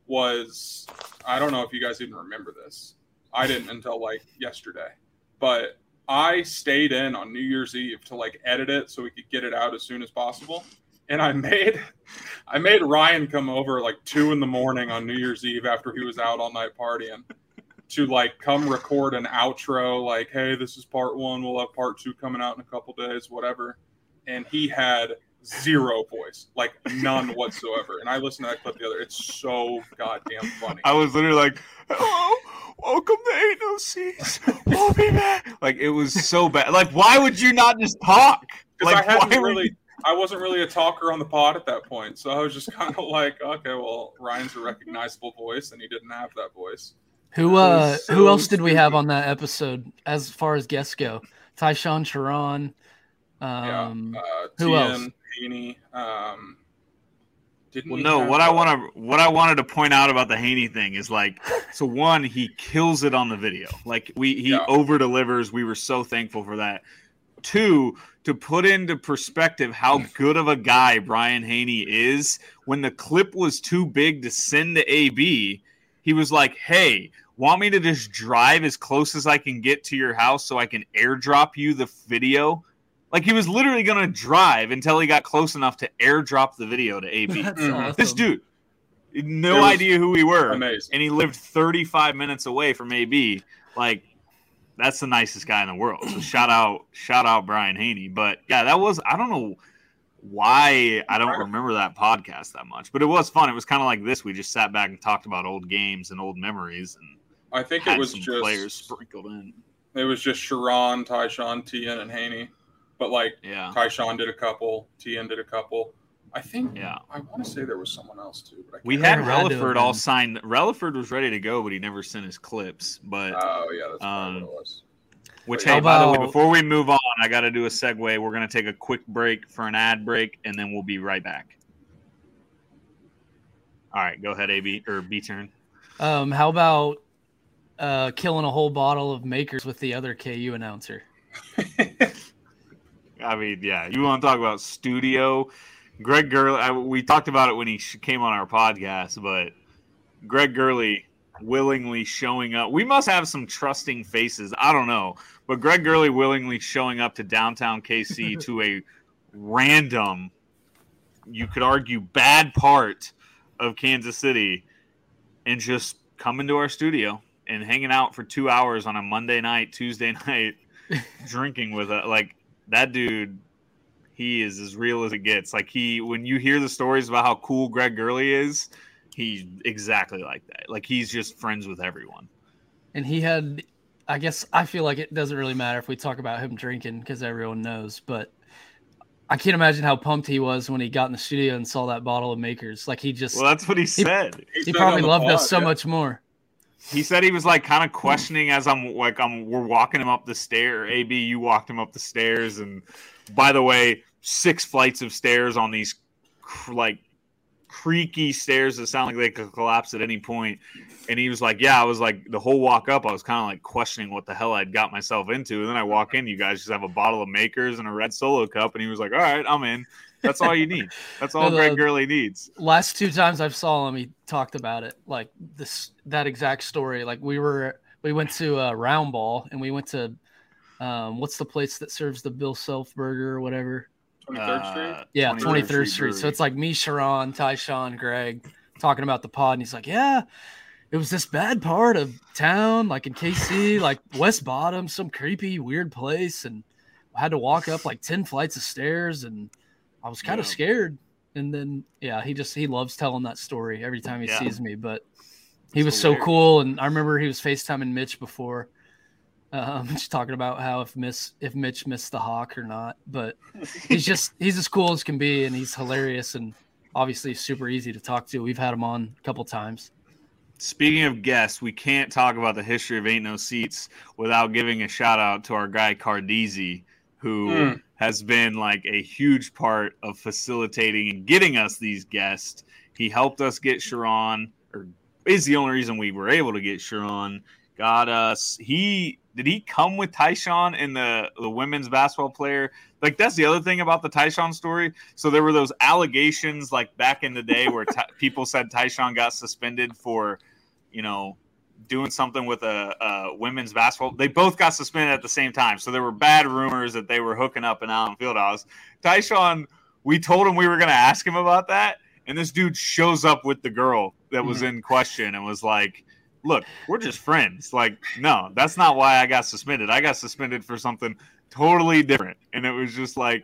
was, I don't know if you guys even remember this. I didn't until like yesterday, but I stayed in on New Year's Eve to like edit it so we could get it out as soon as possible. And I made, I made Ryan come over like two in the morning on New Year's Eve after he was out all night partying to like come record an outro. Like, hey, this is part one. We'll have part two coming out in a couple days, whatever. And he had zero voice, like none whatsoever. And I listened to that clip the other. It's so goddamn funny. I was literally like, hello, welcome to Ain't No Seats. We'll be back. Like, it was so bad. Like, why would you not just talk? Because like, I hadn't why really, you... I wasn't really a talker on the pod at that point. So I was just kind of like, okay, well, Ryan's a recognizable voice, and he didn't have that voice. Who uh, so who else did we have on that episode as far as guests go? Tyshawn Sharon. Um, yeah. Uh, who Tien, else? Haney, um, didn't well, we no. have, What uh, I want to, what I wanted to point out about the Haney thing is like, so one, he kills it on the video. Like we, he Yeah. over delivers. We were so thankful for that. Two, to put into perspective how good of a guy Brian Haney is, when the clip was too big to send to A B, he was like, "Hey, want me to just drive as close as I can get to your house so I can airdrop you the video?" Like, he was literally going to drive until he got close enough to airdrop the video to A B. That's Mhm. awesome. This dude, no It was idea who we were. amazing. And he lived thirty-five minutes away from A B. Like, that's the nicest guy in the world. So shout out, shout out Brian Haney. But yeah, that was, I don't know why I don't remember that podcast that much, but it was fun. It was kind of like this. We just sat back and talked about old games and old memories, and I think had it was some just players sprinkled in. It was just Sharon, Tyshawn, Tien, and Haney. But like Yeah. Tyshawn did a couple, Tien did a couple. I think Yeah. I want to say there was someone else too. But I We can't had There had to have Relaford all been. signed. Relaford was ready to go, but he never sent his clips. But Oh yeah, that's probably Um, what it was. Which, How hey, by the way, about- before we move on, I got to do a segue. We're going to take a quick break for an ad break, and then we'll be right back. All right, go ahead, A B or B turn. Um, how about uh, killing a whole bottle of Makers with the other K U announcer? I mean, yeah, you want to talk about studio? Greg Gurley. I, we talked about it when he sh- came on our podcast, but Greg Gurley willingly showing up. We must have some trusting faces. I don't know, but Greg Gurley willingly showing up to downtown K C to a random, you could argue, bad part of Kansas City, and just coming to our studio and hanging out for two hours on a Monday night, Tuesday night, drinking with a like that dude. He is as real as it gets. Like he, when you hear the stories about how cool Greg Gurley is, he's exactly like that. Like he's just friends with everyone. And he had, I guess, I feel like it doesn't really matter if we talk about him drinking because everyone knows, but I can't imagine how pumped he was when he got in the studio and saw that bottle of Makers. Like he just, well, that's what he said. He, He he said probably on the loved pod, us so yeah. much more. He said he was like kind of questioning as I'm like I'm we're walking him up the stair. A B, you walked him up the stairs, and by the way, six flights of stairs on these cr- like creaky stairs that sound like they could collapse at any point. And he was like, "Yeah, I was like the whole walk up, I was kind of like questioning what the hell I'd got myself into." And then I walk in, you guys just have a bottle of Makers and a red Solo cup, and he was like, "All right, I'm in." That's all you need. That's all No, Greg the- Gurley needs. Last two times I've saw him, he talked about it, like this, that exact story. Like we were, we went to a Round Ball and we went to, um, what's the place that serves the Bill Self burger or whatever? twenty-third Uh, Street. Yeah, twenty-third twenty-third Street. So Brewery. it's like me, Sharon, Tyshawn, Greg talking about the pod. And he's like, yeah, it was this bad part of town, like in K C, like West Bottom, some creepy, weird place. And I had to walk up like ten flights of stairs and I was kind of Yeah. scared. And then, yeah, he just, he loves telling that story every time he Yeah. sees me, but he It's was so hilarious. cool. And I remember he was FaceTiming Mitch before, um, just talking about how if Miss, if Mitch missed the hawk or not, but he's just, he's as cool as can be. And he's hilarious and obviously super easy to talk to. We've had him on a couple times. Speaking of guests, we can't talk about the history of Ain't No Seats without giving a shout out to our guy Cardizzi, who Mm. has been like a huge part of facilitating and getting us these guests. He helped us get Sharon, or is the only reason we were able to get Sharon. Got us. He did he come with Tyshawn and the the women's basketball player? Like that's the other thing about the Tyshawn story. So there were those allegations like back in the day where Ty- people said Tyshawn got suspended for, you know, doing something with a, a women's basketball. They both got suspended at the same time. So there were bad rumors that they were hooking up in Allen Fieldhouse. Tyshawn, we told him we were going to ask him about that. And this dude shows up with the girl that was in question and was like, look, we're just friends. Like, no, that's not why I got suspended. I got suspended for something totally different. And it was just like,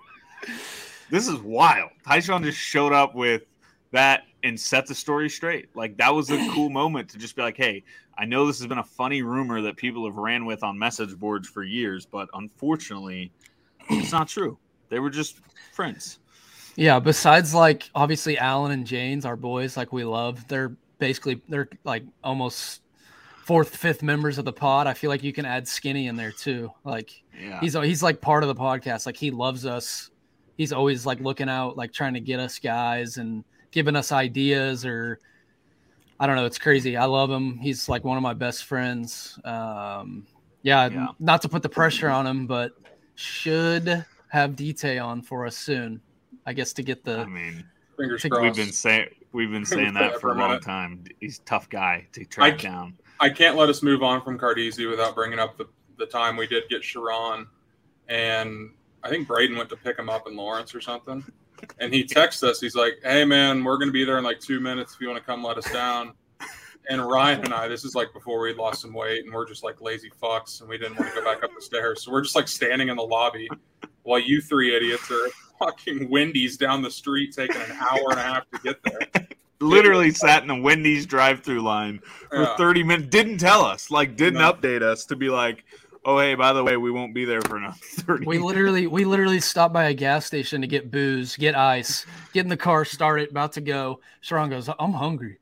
this is wild. Tyshawn just showed up with that and set the story straight. Like, that was a cool moment to just be like, hey, I know this has been a funny rumor that people have ran with on message boards for years, but unfortunately, it's not true. They were just friends. Yeah, besides like obviously Alan and Janes, our boys, like we love, they're basically they're like almost fourth, fifth members of the pod. I feel like you can add Skinny in there too. Like Yeah. he's he's like part of the podcast. Like he loves us. He's always like looking out, like trying to get us guys and giving us ideas or I don't know. It's crazy. I love him. He's like one of my best friends. Um, yeah, Yeah. not to put the pressure on him, but should have Dite on for us soon. I guess to get the I mean, Fingers We've crossed. we've been saying we've been saying that for a long minute. time. He's a tough guy to track I- down. I can't let us move on from Cardizzi without bringing up the, the time we did get Sharon, and I think Braden went to pick him up in Lawrence or something, and he texted us. He's like, "Hey man, we're going to be there in like two minutes if you want to come let us down." And Ryan and I, this is like before we had lost some weight, and we're just like lazy fucks, and we didn't want to go back up the stairs, so we're just like standing in the lobby while you three idiots are fucking Wendy's down the street taking an hour and a half to get there. Literally sat in a Wendy's drive-through line for Yeah. thirty minutes. Didn't tell us, like, didn't No. update us to be like, oh, hey, by the way, we won't be there for another thirty we minutes. literally we literally stopped by a gas station to get booze, get ice, get in the car, start it, about to go. Sharon goes, I'm hungry.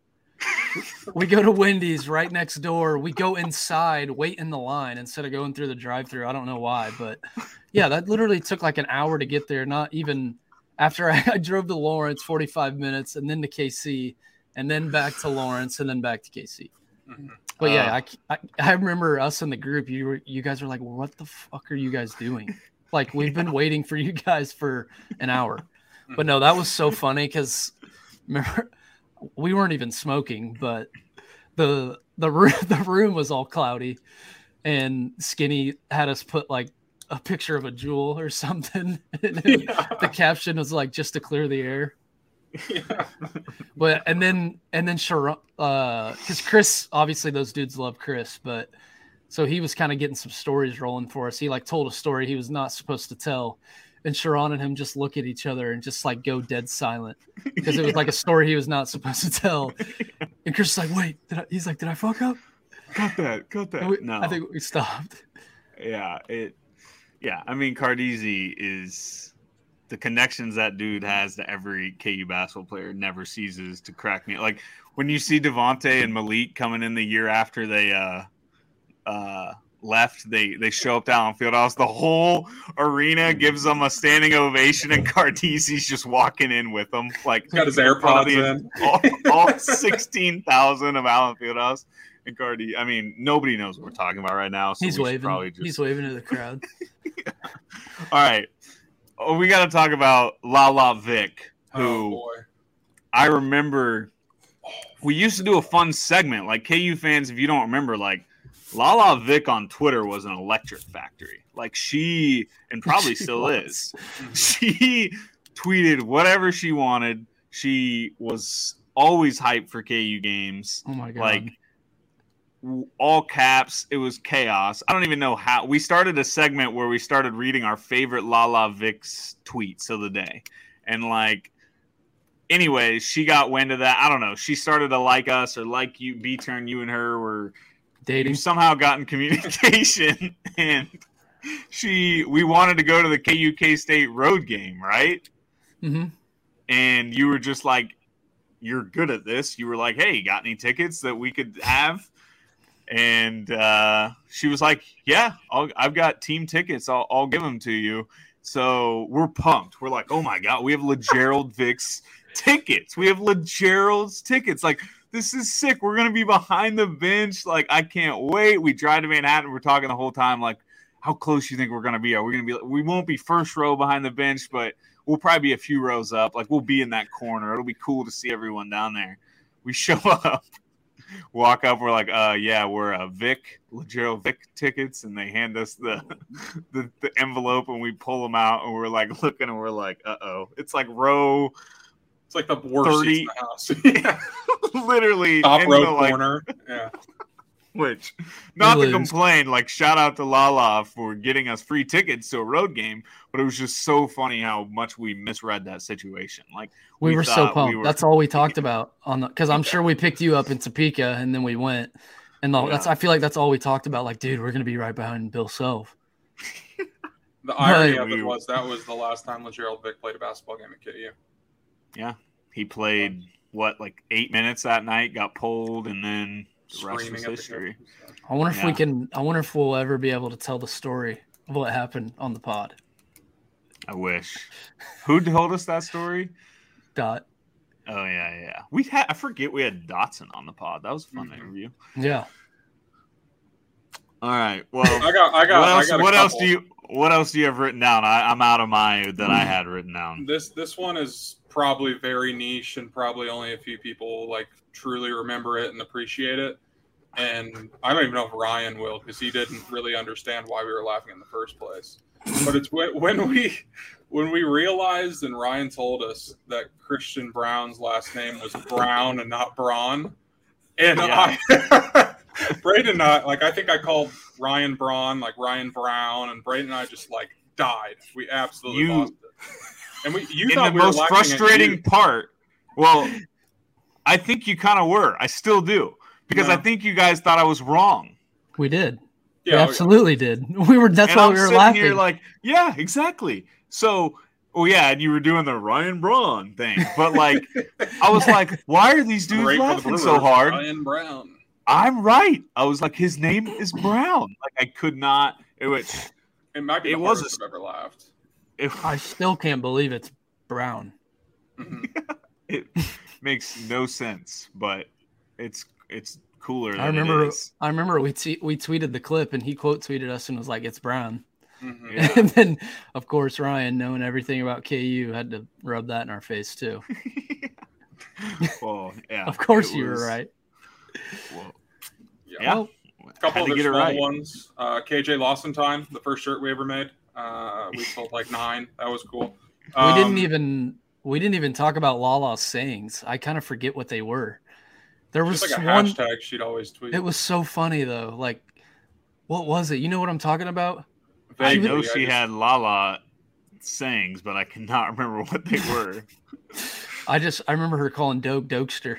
We go to Wendy's right next door. We go inside, wait in the line instead of going through the drive-through. I don't know why, but yeah, that literally took like an hour to get there. Not even after I, I drove to Lawrence, forty-five minutes, and then to K C, and then back to Lawrence, and then back to K C. Mhm. But yeah, Uh, I, I I remember us in the group. You were you guys were like, "What the fuck are you guys doing?" Like we've been waiting for you guys for an hour. But no, that was so funny because remember we weren't even smoking, but the the room the room was all cloudy, and Skinny had us put like a picture of a jewel or something. And it- Yeah. The caption was like just to clear the air. Yeah. But and then and then Sharon, uh, because Chris, obviously those dudes love Chris, but so he was kind of getting some stories rolling for us. He like told a story he was not supposed to tell, and Sharon and him just look at each other and just like go dead silent because it was like a story he was not supposed to tell. And Chris is like, wait, did I, he's like, did I fuck up? Cut that, cut that. We, no, I think we stopped. Yeah, it. Yeah, I mean, Cardizzi is the connections that dude has to every K U basketball player never ceases to crack me. Like when you see Devontae and Malik coming in the year after they uh, uh, left, they they show up down on field house. The whole arena gives them a standing ovation, and Cardizzi's just walking in with them, like He's got his AirPods in. all, all sixteen thousand of Allen Fieldhouse. And Cardi, I mean, nobody knows what we're talking about right now. So He's we waving. Probably just... He's waving to the crowd. Yeah. All right. Oh, we got to talk about Lala Vic, who Oh, boy. I remember we used to do a fun segment. Like K U fans, if you don't remember, like Lala Vic on Twitter was an electric factory. Like she, and probably She still was. is, she tweeted whatever she wanted. She was always hyped for K U games. Oh my god! Like all caps, it was chaos. I don't even know how. We started a segment where we started reading our favorite Lala Vic's tweets of the day. And like, anyways, she got wind of that. I don't know. She started to like us or like you, B-Turn, you and her were dating. somehow got in communication. And she, we wanted to go to the K U K-State road game, right? Mm-hmm. And you were just like, you're good at this. You were like, hey, got any tickets that we could have? And uh, she was like, yeah, I'll, I've got team tickets. I'll, I'll give them to you. So we're pumped. We're like, oh, my God, we have LeGerald Vic's tickets. We have LeGerald's tickets. Like, this is sick. We're going to be behind the bench. Like, I can't wait. We drive to Manhattan. We're talking the whole time, like, how close you think we're going to be? Are we going to be – we won't be first row behind the bench, but we'll probably be a few rows up. Like, we'll be in that corner. It'll be cool to see everyone down there. We show up. Walk up, we're like, uh, yeah, we're uh, Vic, LeGerald Vic tickets, and they hand us the, the the envelope, and we pull them out, and we're like looking, and we're like, uh oh, it's like row, It's like the worst thirty, seats in the house. yeah, literally Top in row the, like, corner. Yeah. Which, not We to lose. complain, like shout out to Lala for getting us free tickets to a road game, but it was just so funny how much we misread that situation. Like We, we were so thought we pumped. were- That's all we talked about on the because I'm sure we picked you up in Topeka and then we went. And the, that's Yeah. I feel like that's all we talked about. Like, dude, we're gonna be right behind Bill Self. The irony Right. of it was that was the last time LeGerald Vic played a basketball game at K U. Yeah, he played what like eight minutes that night, got pulled, and then the rest Screaming was at the history. kids. I wonder if we Yeah. can. I wonder if we'll ever be able to tell the story of what happened on the pod. I wish. Who told us that story? Dot. Oh yeah, yeah. We had I forget we had Dotson on the pod. That was a fun Mhm. interview. Yeah. All right. Well, I got, I got, what else? I got a What else couple. do you? What else do you have written down? I, I'm out of my that I had written down. This this one is probably very niche and probably only a few people like truly remember it and appreciate it. And I don't even know if Ryan will because he didn't really understand why we were laughing in the first place. But it's when, when we when we realized and Ryan told us that Christian Brown's last name was Brown and not Braun. And Yeah. I Braden and I, like I think I called Ryan Braun like Ryan Brown, and Braden and I just like died. We absolutely You- lost it. And we you In thought the we were most laughing at frustrating you. part, well, I think you kind of were. I still do because No. I think you guys thought I was wrong. We did. Yeah, we absolutely did. We were. That's and why I'm we were sitting laughing. here like, yeah, exactly. So, oh yeah, and you were doing the Ryan Braun thing, but like, I was like, why are these dudes Great for the laughing Brewers, so hard? Ryan Brown. I'm right. I was like, his name is Brown. Like I could not. It was. It might be It the was hardest a- I've ever laughed. It, I still can't believe it's Brown. Mhm. it makes no sense, but it's it's cooler. Than I remember. It is. I remember we t- we tweeted the clip and he quote tweeted us and was like, "It's Brown." Mhm. Yeah. And then, of course, Ryan, knowing everything about K U, had to rub that in our face too. Well, yeah. Of course, it you were was- right. Well, Yeah. yeah. Well, A Had couple to of get the it small right. ones. Uh, K J Lawson time, the first shirt we ever made. Uh, we sold like nine. That was cool. we Um, didn't even we didn't even talk about Lala's sayings. I kind of forget what they were. There was Just like a one. hashtag she'd always tweet. It was so funny though. Like, what was it? You know what I'm talking about? I Vaguely, know she just- had Lala sayings, but I cannot remember what they were. I just I remember her calling Doug Dokester.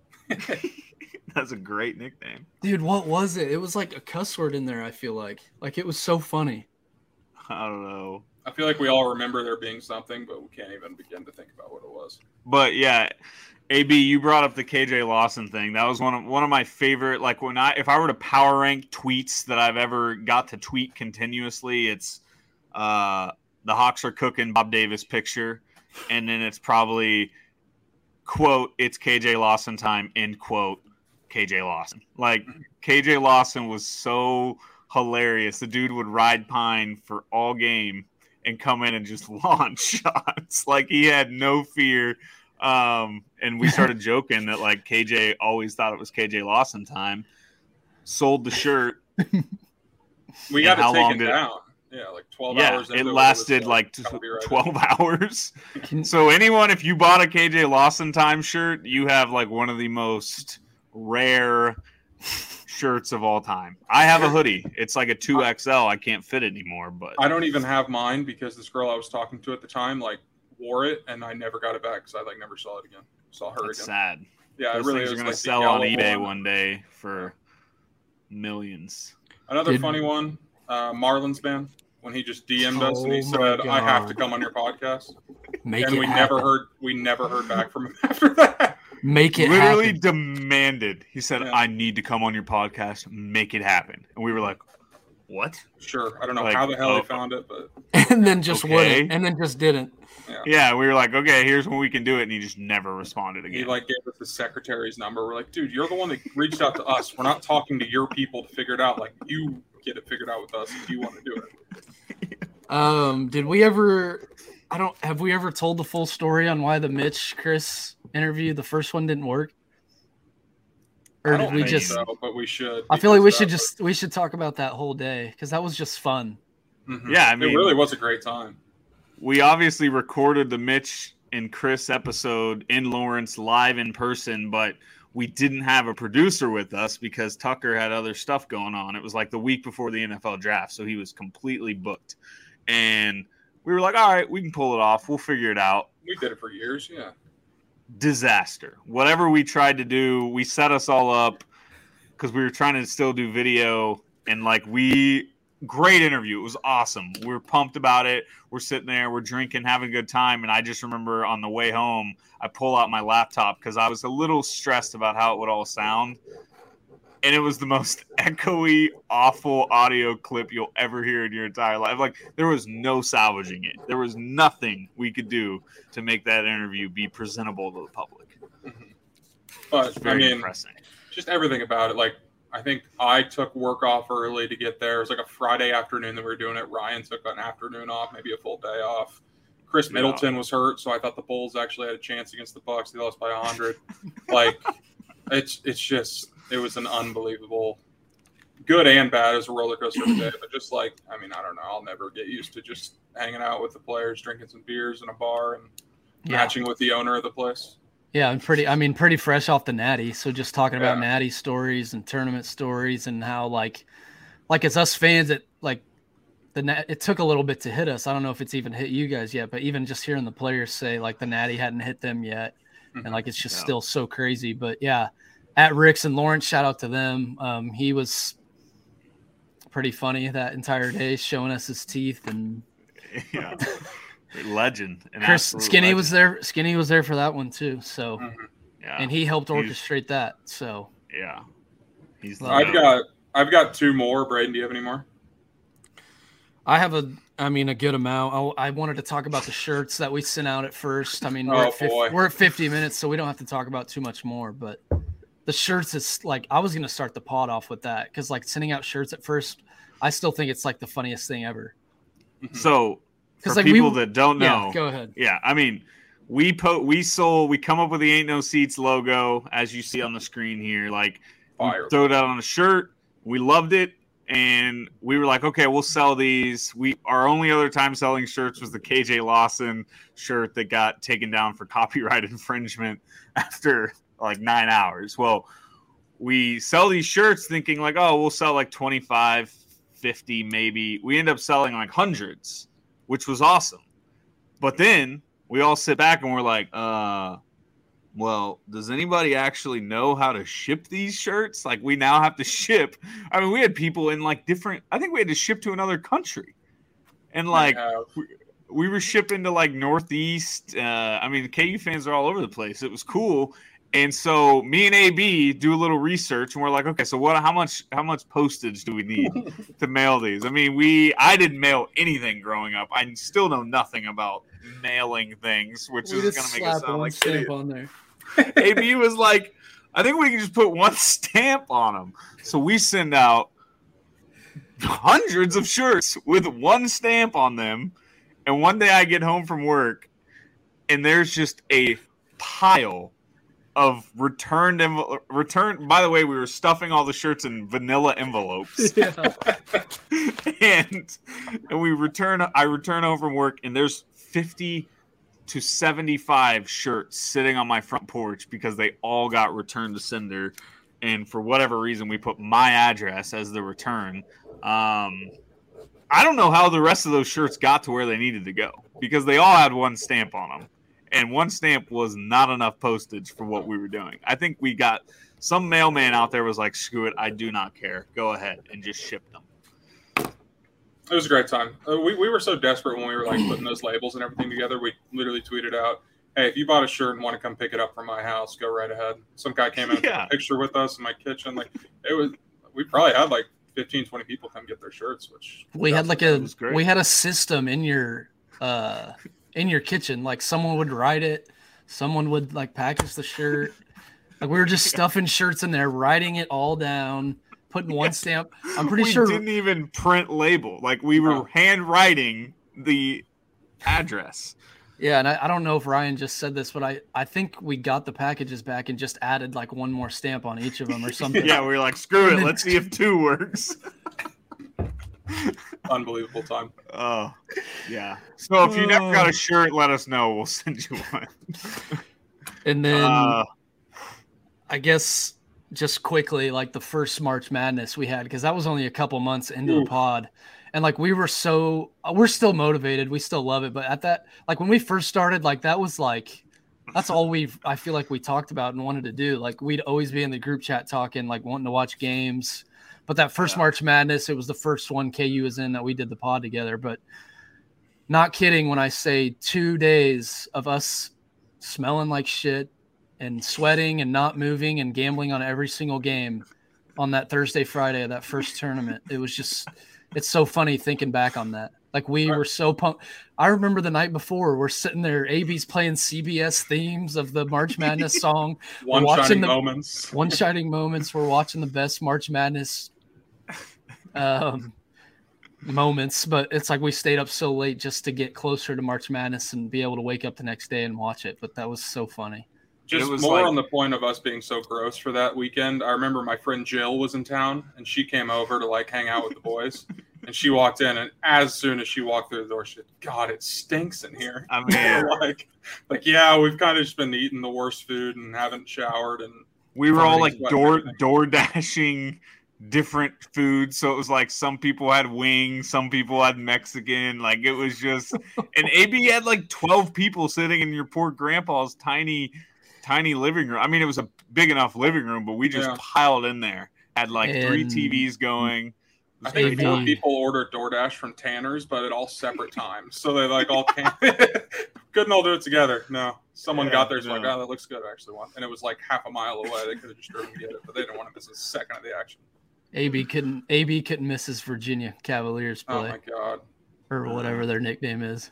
That's a great nickname. Dude, what was it? It was like a cuss word in there, I feel like. Like it was so funny. I don't know. I feel like we all remember there being something, but we can't even begin to think about what it was. But yeah, A B, you brought up the K J Lawson thing. That was one of one of my favorite. Like when I, if I were to power rank tweets that I've ever got to tweet continuously, it's uh, the Hawks are cooking Bob Davis picture, and then it's probably quote it's K J Lawson time end quote K J Lawson. Like K J Lawson was so hilarious. The dude would ride pine for all game and come in and just launch shots like he had no fear. Um, and we started joking that like K J always thought it was K J Lawson time. Sold the shirt. We got to how take long it did it- down. Yeah, like twelve Yeah, hours. it into lasted was like copyrighted. twelve hours. So anyone, if you bought a K J Lawson time shirt, you have like one of the most rare shirts of all time. I have a hoodie. It's like a two X L. I can't fit it anymore, but I don't even have mine because this girl I was talking to at the time like wore it, and I never got it back because I like never saw it again. Saw her it's again. sad. Yeah, Those it really things is are going like to the sell on yellow eBay one. one day for millions. Another Did- funny one, uh, Marlins band, when he just D M'd us and he Oh said, my "I have to God. come on your podcast," Make and it we happen. never heard we never heard back from him after that. Make it Literally happen. demanded. He said, Yeah. I need to come on your podcast. Make it happen. And we were like, what? Sure, I don't know Like, how the hell oh. he found it, but And then just Okay. wouldn't. And then just didn't. Yeah, we were like, okay, here's when we can do it. And he just never responded he again. like gave us the secretary's number. We're like, dude, you're the one that reached out to us. We're not talking to your people to figure it out. Like, you get it figured out with us if you want to do it. Um, did we ever I don't have we ever told the full story on why the Mitch Chris interview, the first one didn't work? Or I did don't we think just so, but we should. I feel like we because should that just we should talk about that whole day because that was just fun. was- Mhm. Yeah, I mean- it really was a great time. we obviously recorded the Mitch and Chris episode in Lawrence live in person, but we didn't have a producer with us because Tucker had other stuff going on. It was like the week before the N F L draft, so he was completely booked. And we were like, all right, we can pull it off. We'll figure it out. We did it for years. Yeah. Disaster. Whatever we tried to do, we set us all up because we were trying to still do video. And like we, great interview. It was awesome. We were pumped about it. We're sitting there, we're drinking, having a good time. And I just remember on the way home, I pull out my laptop because I was a little stressed about how it would all sound. And it was the most echoey, awful audio clip you'll ever hear in your entire life. Like, there was no salvaging it. There was nothing we could do to make that interview be presentable to the public. But It's I very mean, depressing. just everything about it. Like, I think I took work off early to get there. It was like a Friday afternoon that we were doing it. Ryan took an afternoon off, maybe a full day off. Chris Yeah. Middleton was hurt, so I thought the Bulls actually had a chance against the Bucks. They lost by a hundred. Like, it's it's just it was an unbelievable, good and bad as a roller coaster today. But just like, I mean, I don't know. I'll never get used to just hanging out with the players, drinking some beers in a bar, and Yeah. matching with the owner of the place. Yeah, I'm pretty. I mean, pretty fresh off the Natty. So just talking about Yeah. Natty stories and tournament stories and how like, like as us fans, it like the Nat, it took a little bit to hit us. I don't know if it's even hit you guys yet, but even just hearing the players say like the Natty hadn't hit them yet, and like it's just Yeah. still so crazy. But yeah, at Rick's and Lawrence, shout out to them. Um, he was pretty funny that entire day, showing us his teeth and Yeah. Legend. An Chris absolute Skinny legend. was there. Skinny was there for that one too. So Yeah. and he helped He's- orchestrate that. So. Yeah. He's the Well, I've goat. got I've got two more. Braden, do you have any more? I have a, I mean, a good amount. I, I wanted to talk about the shirts that we sent out at first. I mean, we're, Oh, at fifty, boy. we're at fifty minutes, so we don't have to talk about too much more. But the shirts is like, I was going to start the pod off with that because, like, sending out shirts at first, I still think it's like the funniest thing ever. So, for 'Cause, like, we- people that don't know, Yeah, go ahead. yeah, I mean, we po- we sold, we come up with the Ain't No Seats logo, as you see on the screen here. Like, we Fire. throw it out on a shirt. We loved it. And we were like, okay, we'll sell these. We Our only other time selling shirts was the K J Lawson shirt that got taken down for copyright infringement after like nine hours. Well, we sell these shirts thinking like, oh, we'll sell like twenty-five, fifty maybe. We end up selling like hundreds, which was awesome. But then we all sit back and we're like, uh, well, does anybody actually know how to ship these shirts? Like, we now have to ship. I mean, we had people in like different, I think we had to ship to another country. And like, we, we were shipping to like Northeast. Uh, I mean, the K U fans are all over the place. It was cool. And so me and A B do a little research and we're like, okay, so what, how much, how much postage do we need to mail these? I mean, we, I didn't mail anything growing up. I still know nothing about mailing things, which we is going to make us sound like stamp on there. A B was like, I think we can just put one stamp on them. So we send out hundreds of shirts with one stamp on them. And one day I get home from work and there's just a pile of returned envel- return. By the way, we were stuffing all the shirts in vanilla envelopes. Yeah. and and we return I return home from work and there's fifty to seventy-five shirts sitting on my front porch because they all got returned to sender. And for whatever reason, we put my address as the return. Um, I don't know how the rest of those shirts got to where they needed to go because they all had one stamp on them. And one stamp was not enough postage for what we were doing. I think we got some mailman out there was like, screw it, I do not care. Go ahead and just ship them. It was a great time. Uh, we, we were so desperate when we were like putting those labels and everything together. We literally tweeted out, hey, if you bought a shirt and want to come pick it up from my house, go right ahead. Some guy came in and yeah. took a picture with us in my kitchen. Like it was, we probably had like fifteen, twenty people come get their shirts, which we had like a, we had a system in your, uh, in your kitchen. Like someone would write it. Someone would like package the shirt. Like we were just stuffing shirts in there, writing it all down. Putting one stamp. I'm pretty we sure we didn't even print label. Like we were oh. handwriting the address. Yeah, and I, I don't know if Ryan just said this, but I, I think we got the packages back and just added like one more stamp on each of them or something. Yeah, we were like, screw it. Let's see if two works. Unbelievable time. Oh, yeah. So if you never got a shirt, let us know. We'll send you one. And then uh, I guess – just quickly, like the first March Madness we had, because that was only a couple months into Ooh. the pod. And like we were so, we're still motivated. We still love it. But at that, like when we first started, like that was like, that's all we've, I feel like we talked about and wanted to do. Like we'd always be in the group chat talking, like wanting to watch games. But that first yeah. March Madness, it was the first one K U was in that we did the pod together. But not kidding when I say two days of us smelling like shit, and sweating and not moving and gambling on every single game on that Thursday, Friday of that first tournament. It was just, it's so funny thinking back on that. Like we were so pumped. I remember the night before we're sitting there, A B's playing C B S themes of the March Madness song. One shining the, moments. One shining moments. We're watching the best March Madness um, moments, but it's like we stayed up so late just to get closer to March Madness and be able to wake up the next day and watch it. But that was so funny. Just more like, on the point of us being so gross for that weekend. I remember my friend Jill was in town and she came over to like hang out with the boys and she walked in and as soon as she walked through the door, she said, God, it stinks in here. I mean, like, like, yeah, we've kind of just been eating the worst food and haven't showered. And we were all like door, door dashing different foods. So it was like some people had wings, some people had Mexican. Like it was just, and A B had like twelve people sitting in your poor grandpa's tiny tiny living room. I mean, it was a big enough living room, but we just yeah. piled in there. Had like and three T Vs going. I think four people ordered DoorDash from Tanner's, but at all separate times. So they like all came. Couldn't all do it together. No, someone yeah, got there. So yeah. like, oh, that looks good. I actually want. And it was like half a mile away. They could have just driven to get it, but they didn't want to miss a second of the action. A B couldn't. A B couldn't miss his Virginia Cavaliers play. Oh my god. Or whatever their nickname is.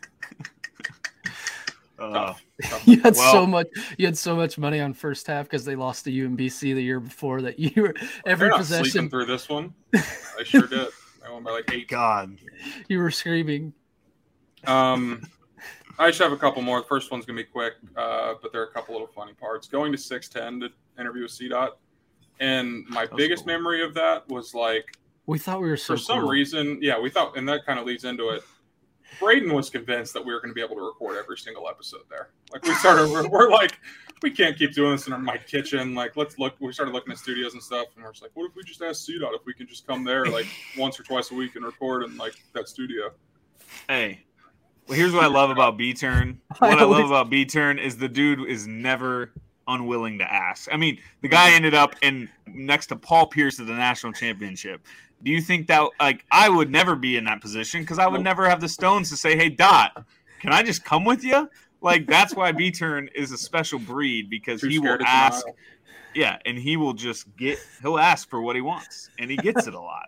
Uh, you had well, so much. You had so much money on first half because they lost to U M B C the year before. That you were every not possession sleeping through this one. I sure did. I won by like eight. God, you were screaming. Um, I just have a couple more. The first one's gonna be quick, uh, but there are a couple little funny parts. Going to six ten to interview with C Dot, and my biggest cool. memory of that was like we thought we were so for some cool. reason, yeah, we thought, and that kind of leads into it. Braden was convinced that we were going to be able to record every single episode there. Like we started, we're, we're like, we can't keep doing this in my kitchen. Like, let's look. We started looking at studios and stuff, and we're just like, what if we just ask C Dot if we can just come there like once or twice a week and record in like that studio? Hey, Well, here's what I love about B-Turn. What I, I love about B-Turn is the dude is never unwilling to ask. I mean, the guy ended up in next to Paul Pierce at the national championship. Do you think that, like, I would never be in that position because I would never have the stones to say, hey, Dot, can I just come with you? Like, that's why B-Turn is a special breed because Too he will ask. Yeah, and he will just get – he'll ask for what he wants, and he gets it a lot.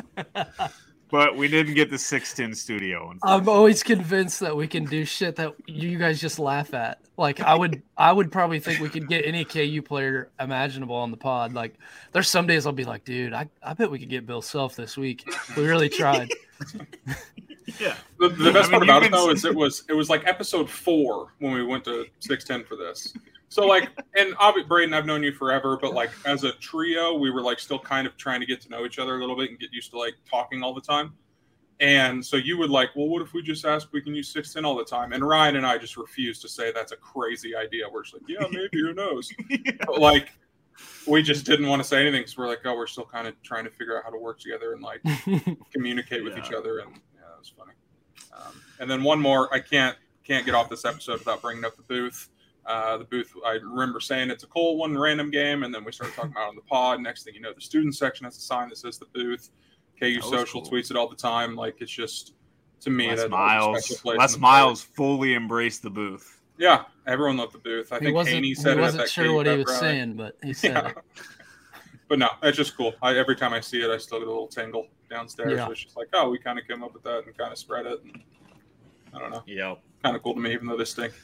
But we didn't get the six ten studio. I'm always convinced that we can do shit that you guys just laugh at. Like I would, I would probably think we could get any K U player imaginable on the pod. Like there's some days I'll be like, dude, I, I bet we could get Bill Self this week. We really tried. Yeah. The, the best I mean, part about it though is it was it was like episode four when we went to six ten for this. So like, and obviously, Braden, I've known you forever, but like as a trio, we were like still kind of trying to get to know each other a little bit and get used to like talking all the time. And so you would like, well, what if we just ask we can use six ten all the time? And Ryan and I just refused to say that's a crazy idea. We're just like, yeah, maybe, who knows? Yeah. But like, we just didn't want to say anything because we're like, oh, we're still kind of trying to figure out how to work together and like communicate with yeah. each other. And yeah, it was funny. Um, and then one more, I can't can't get off this episode without bringing up the booth. Uh, the booth, I remember saying it's a cool one random game, and then we started talking about it on the pod. Next thing you know, the student section has a sign that says the booth. K U Social cool. tweets it all the time. Like, it's just, to me, Les that's Miles. Les Miles fully embraced the booth. Yeah, everyone loved the booth. I he think Haney said he it. wasn't at that sure K U what he was rally. saying, but he said yeah. it. But no, it's just cool. I, every time I see it, I still get a little tingle downstairs. Yeah. So it's just like, oh, we kind of came up with that and kind of spread it. And, I don't know. Yeah. Kind of cool to me, even though they stink.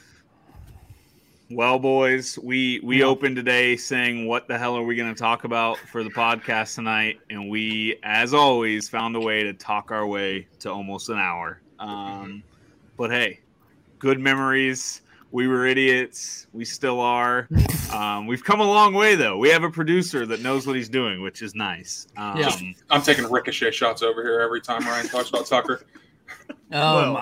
Well, boys, we we opened today saying, what the hell are we going to talk about for the podcast tonight? And we, as always, found a way to talk our way to almost an hour. Um, but, hey, good memories. We were idiots. We still are. Um, we've come a long way, though. We have a producer that knows what he's doing, which is nice. Um, Yeah. I'm taking ricochet shots over here every time Ryan talks about soccer. Um,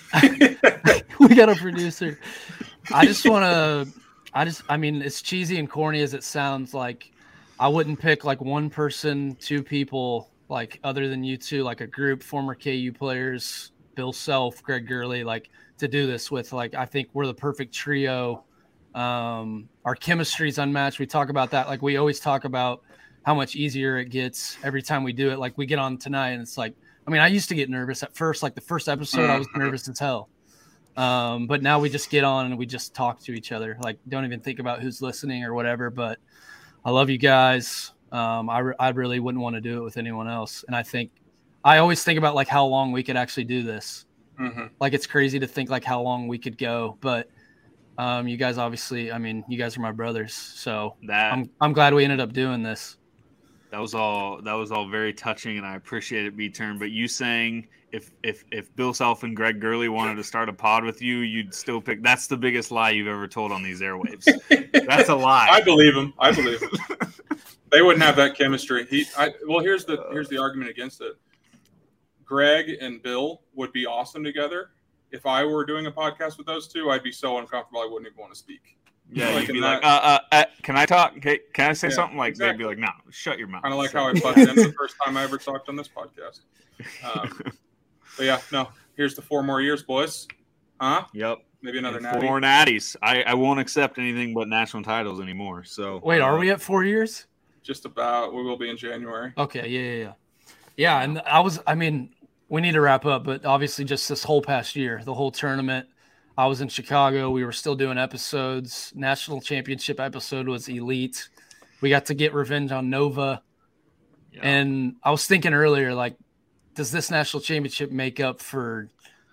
we got a producer. I just want to, I just, I mean, as cheesy and corny as it sounds, like I wouldn't pick like one person, two people, like other than you two, like a group, former K U players, Bill Self, Greg Gurley, like to do this with. Like, I think we're the perfect trio. Um, our chemistry is unmatched. We talk about that. Like we always talk about how much easier it gets every time we do it. Like we get on tonight and it's like, I mean, I used to get nervous at first, like the first episode, I was nervous as hell. Um, but now we just get on and we just talk to each other. Like, don't even think about who's listening or whatever. But I love you guys. Um, I, re- I really wouldn't want to do it with anyone else. And I think I always think about like how long we could actually do this. Mm-hmm. Like, it's crazy to think like how long we could go. But um, you guys obviously, I mean, you guys are my brothers. So that I'm I'm glad we ended up doing this. That was all. That was all very touching, and I appreciate it, B-Turn. But you saying if if if Bill Self and Greg Gurley wanted to start a pod with you, you'd still pick. That's the biggest lie you've ever told on these airwaves. That's a lie. I believe him. I believe him. They wouldn't have that chemistry. He. I, well, here's the here's the argument against it. Greg and Bill would be awesome together. If I were doing a podcast with those two, I'd be so uncomfortable I wouldn't even want to speak. Yeah, like you'd be that, like, uh, uh, uh, can I talk? Can, can I say yeah, something? Like, exactly. they'd be like, no, shut your mouth. Kind of like so. how I busted in the first time I ever talked on this podcast. Um, but yeah, no, here's the four more years, boys. Huh? Yep. Maybe another and natty. Four more natties. I, I won't accept anything but national titles anymore. So Wait, uh, are we at four years? Just about. We will be in January. Okay, yeah, yeah, yeah. Yeah, and I was, I mean, we need to wrap up, but obviously just this whole past year, the whole tournament, I was in Chicago. We were still doing episodes. National championship episode was elite. We got to get revenge on Nova. Yeah. And I was thinking earlier, like, does this national championship make up for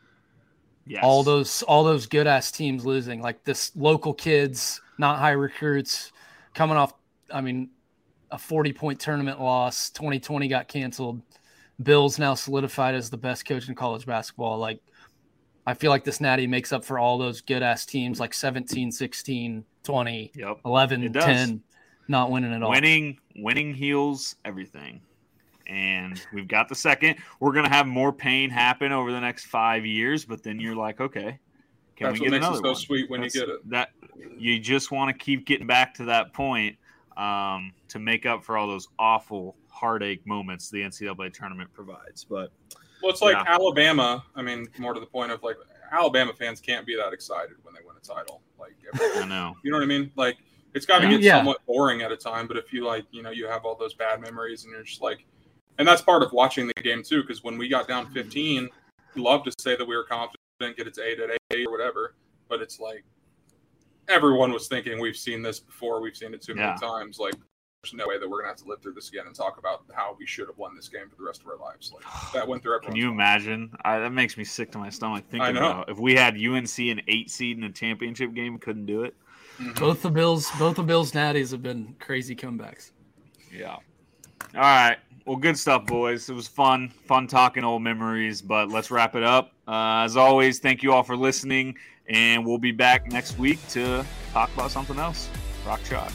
yes. all those all those good ass teams losing? Like this local kids, not high recruits, coming off, I mean, a forty point tournament loss. twenty twenty got canceled. Bill's now solidified as the best coach in college basketball. Like, I feel like this natty makes up for all those good ass teams like seventeen, sixteen, twenty, yep. eleven, ten, not winning at all. Winning, winning heals everything. And we've got the second. We're going to have more pain happen over the next five years, but then you're like, okay, can That's we what get makes another it so one? sweet when That's, you get it. That you just want to keep getting back to that point um, to make up for all those awful heartache moments the N C double A tournament provides. But well, it's like yeah. Alabama. I mean, more to the point of like Alabama fans can't be that excited when they win a title. Like, I know. You know what I mean? Like, it's got to get Yeah. somewhat boring at a time. But if you like, you know, you have all those bad memories, and you're just like, and that's part of watching the game too. Because when we got down fifteen, we love to say that we were confident, get its eight at eight or whatever. But it's like everyone was thinking, we've seen this before. We've seen it too Yeah. many times. Like, there's no way that we're gonna have to live through this again and talk about how we should have won this game for the rest of our lives. Like, that went through everyone's Can you mind. imagine? I, that makes me sick to my stomach thinking I know. about if we had U N C an eight seed in a championship game and couldn't do it. Mhm. Both the Bills, both the Bills natties have been crazy comebacks. Yeah. All right. Well, good stuff, boys. It was fun, fun talking old memories, but let's wrap it up. Uh, as always, thank you all for listening, and we'll be back next week to talk about something else. Rock Chalk.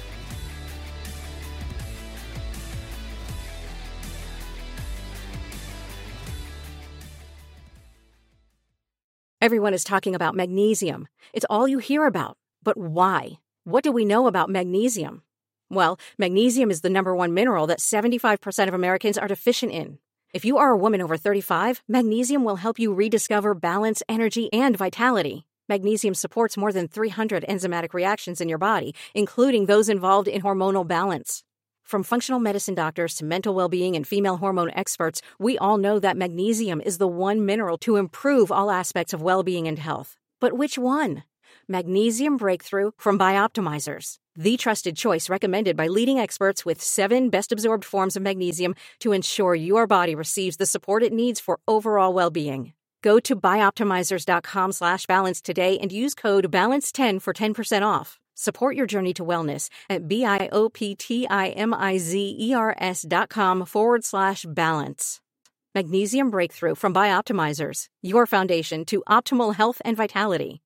Everyone is talking about magnesium. It's all you hear about. But why? What do we know about magnesium? Well, magnesium is the number one mineral that seventy-five percent of Americans are deficient in. If you are a woman over thirty-five, magnesium will help you rediscover balance, energy, and vitality. Magnesium supports more than three hundred enzymatic reactions in your body, including those involved in hormonal balance. From functional medicine doctors to mental well-being and female hormone experts, we all know that magnesium is the one mineral to improve all aspects of well-being and health. But which one? Magnesium Breakthrough from Bioptimizers, the trusted choice recommended by leading experts with seven best-absorbed forms of magnesium to ensure your body receives the support it needs for overall well-being. Go to bioptimizers.com slash balance today and use code balance ten for ten percent off. Support your journey to wellness at B-I-O-P-T-I-M-I-Z-E-R-S dot com forward slash balance. Magnesium Breakthrough from Bioptimizers, your foundation to optimal health and vitality.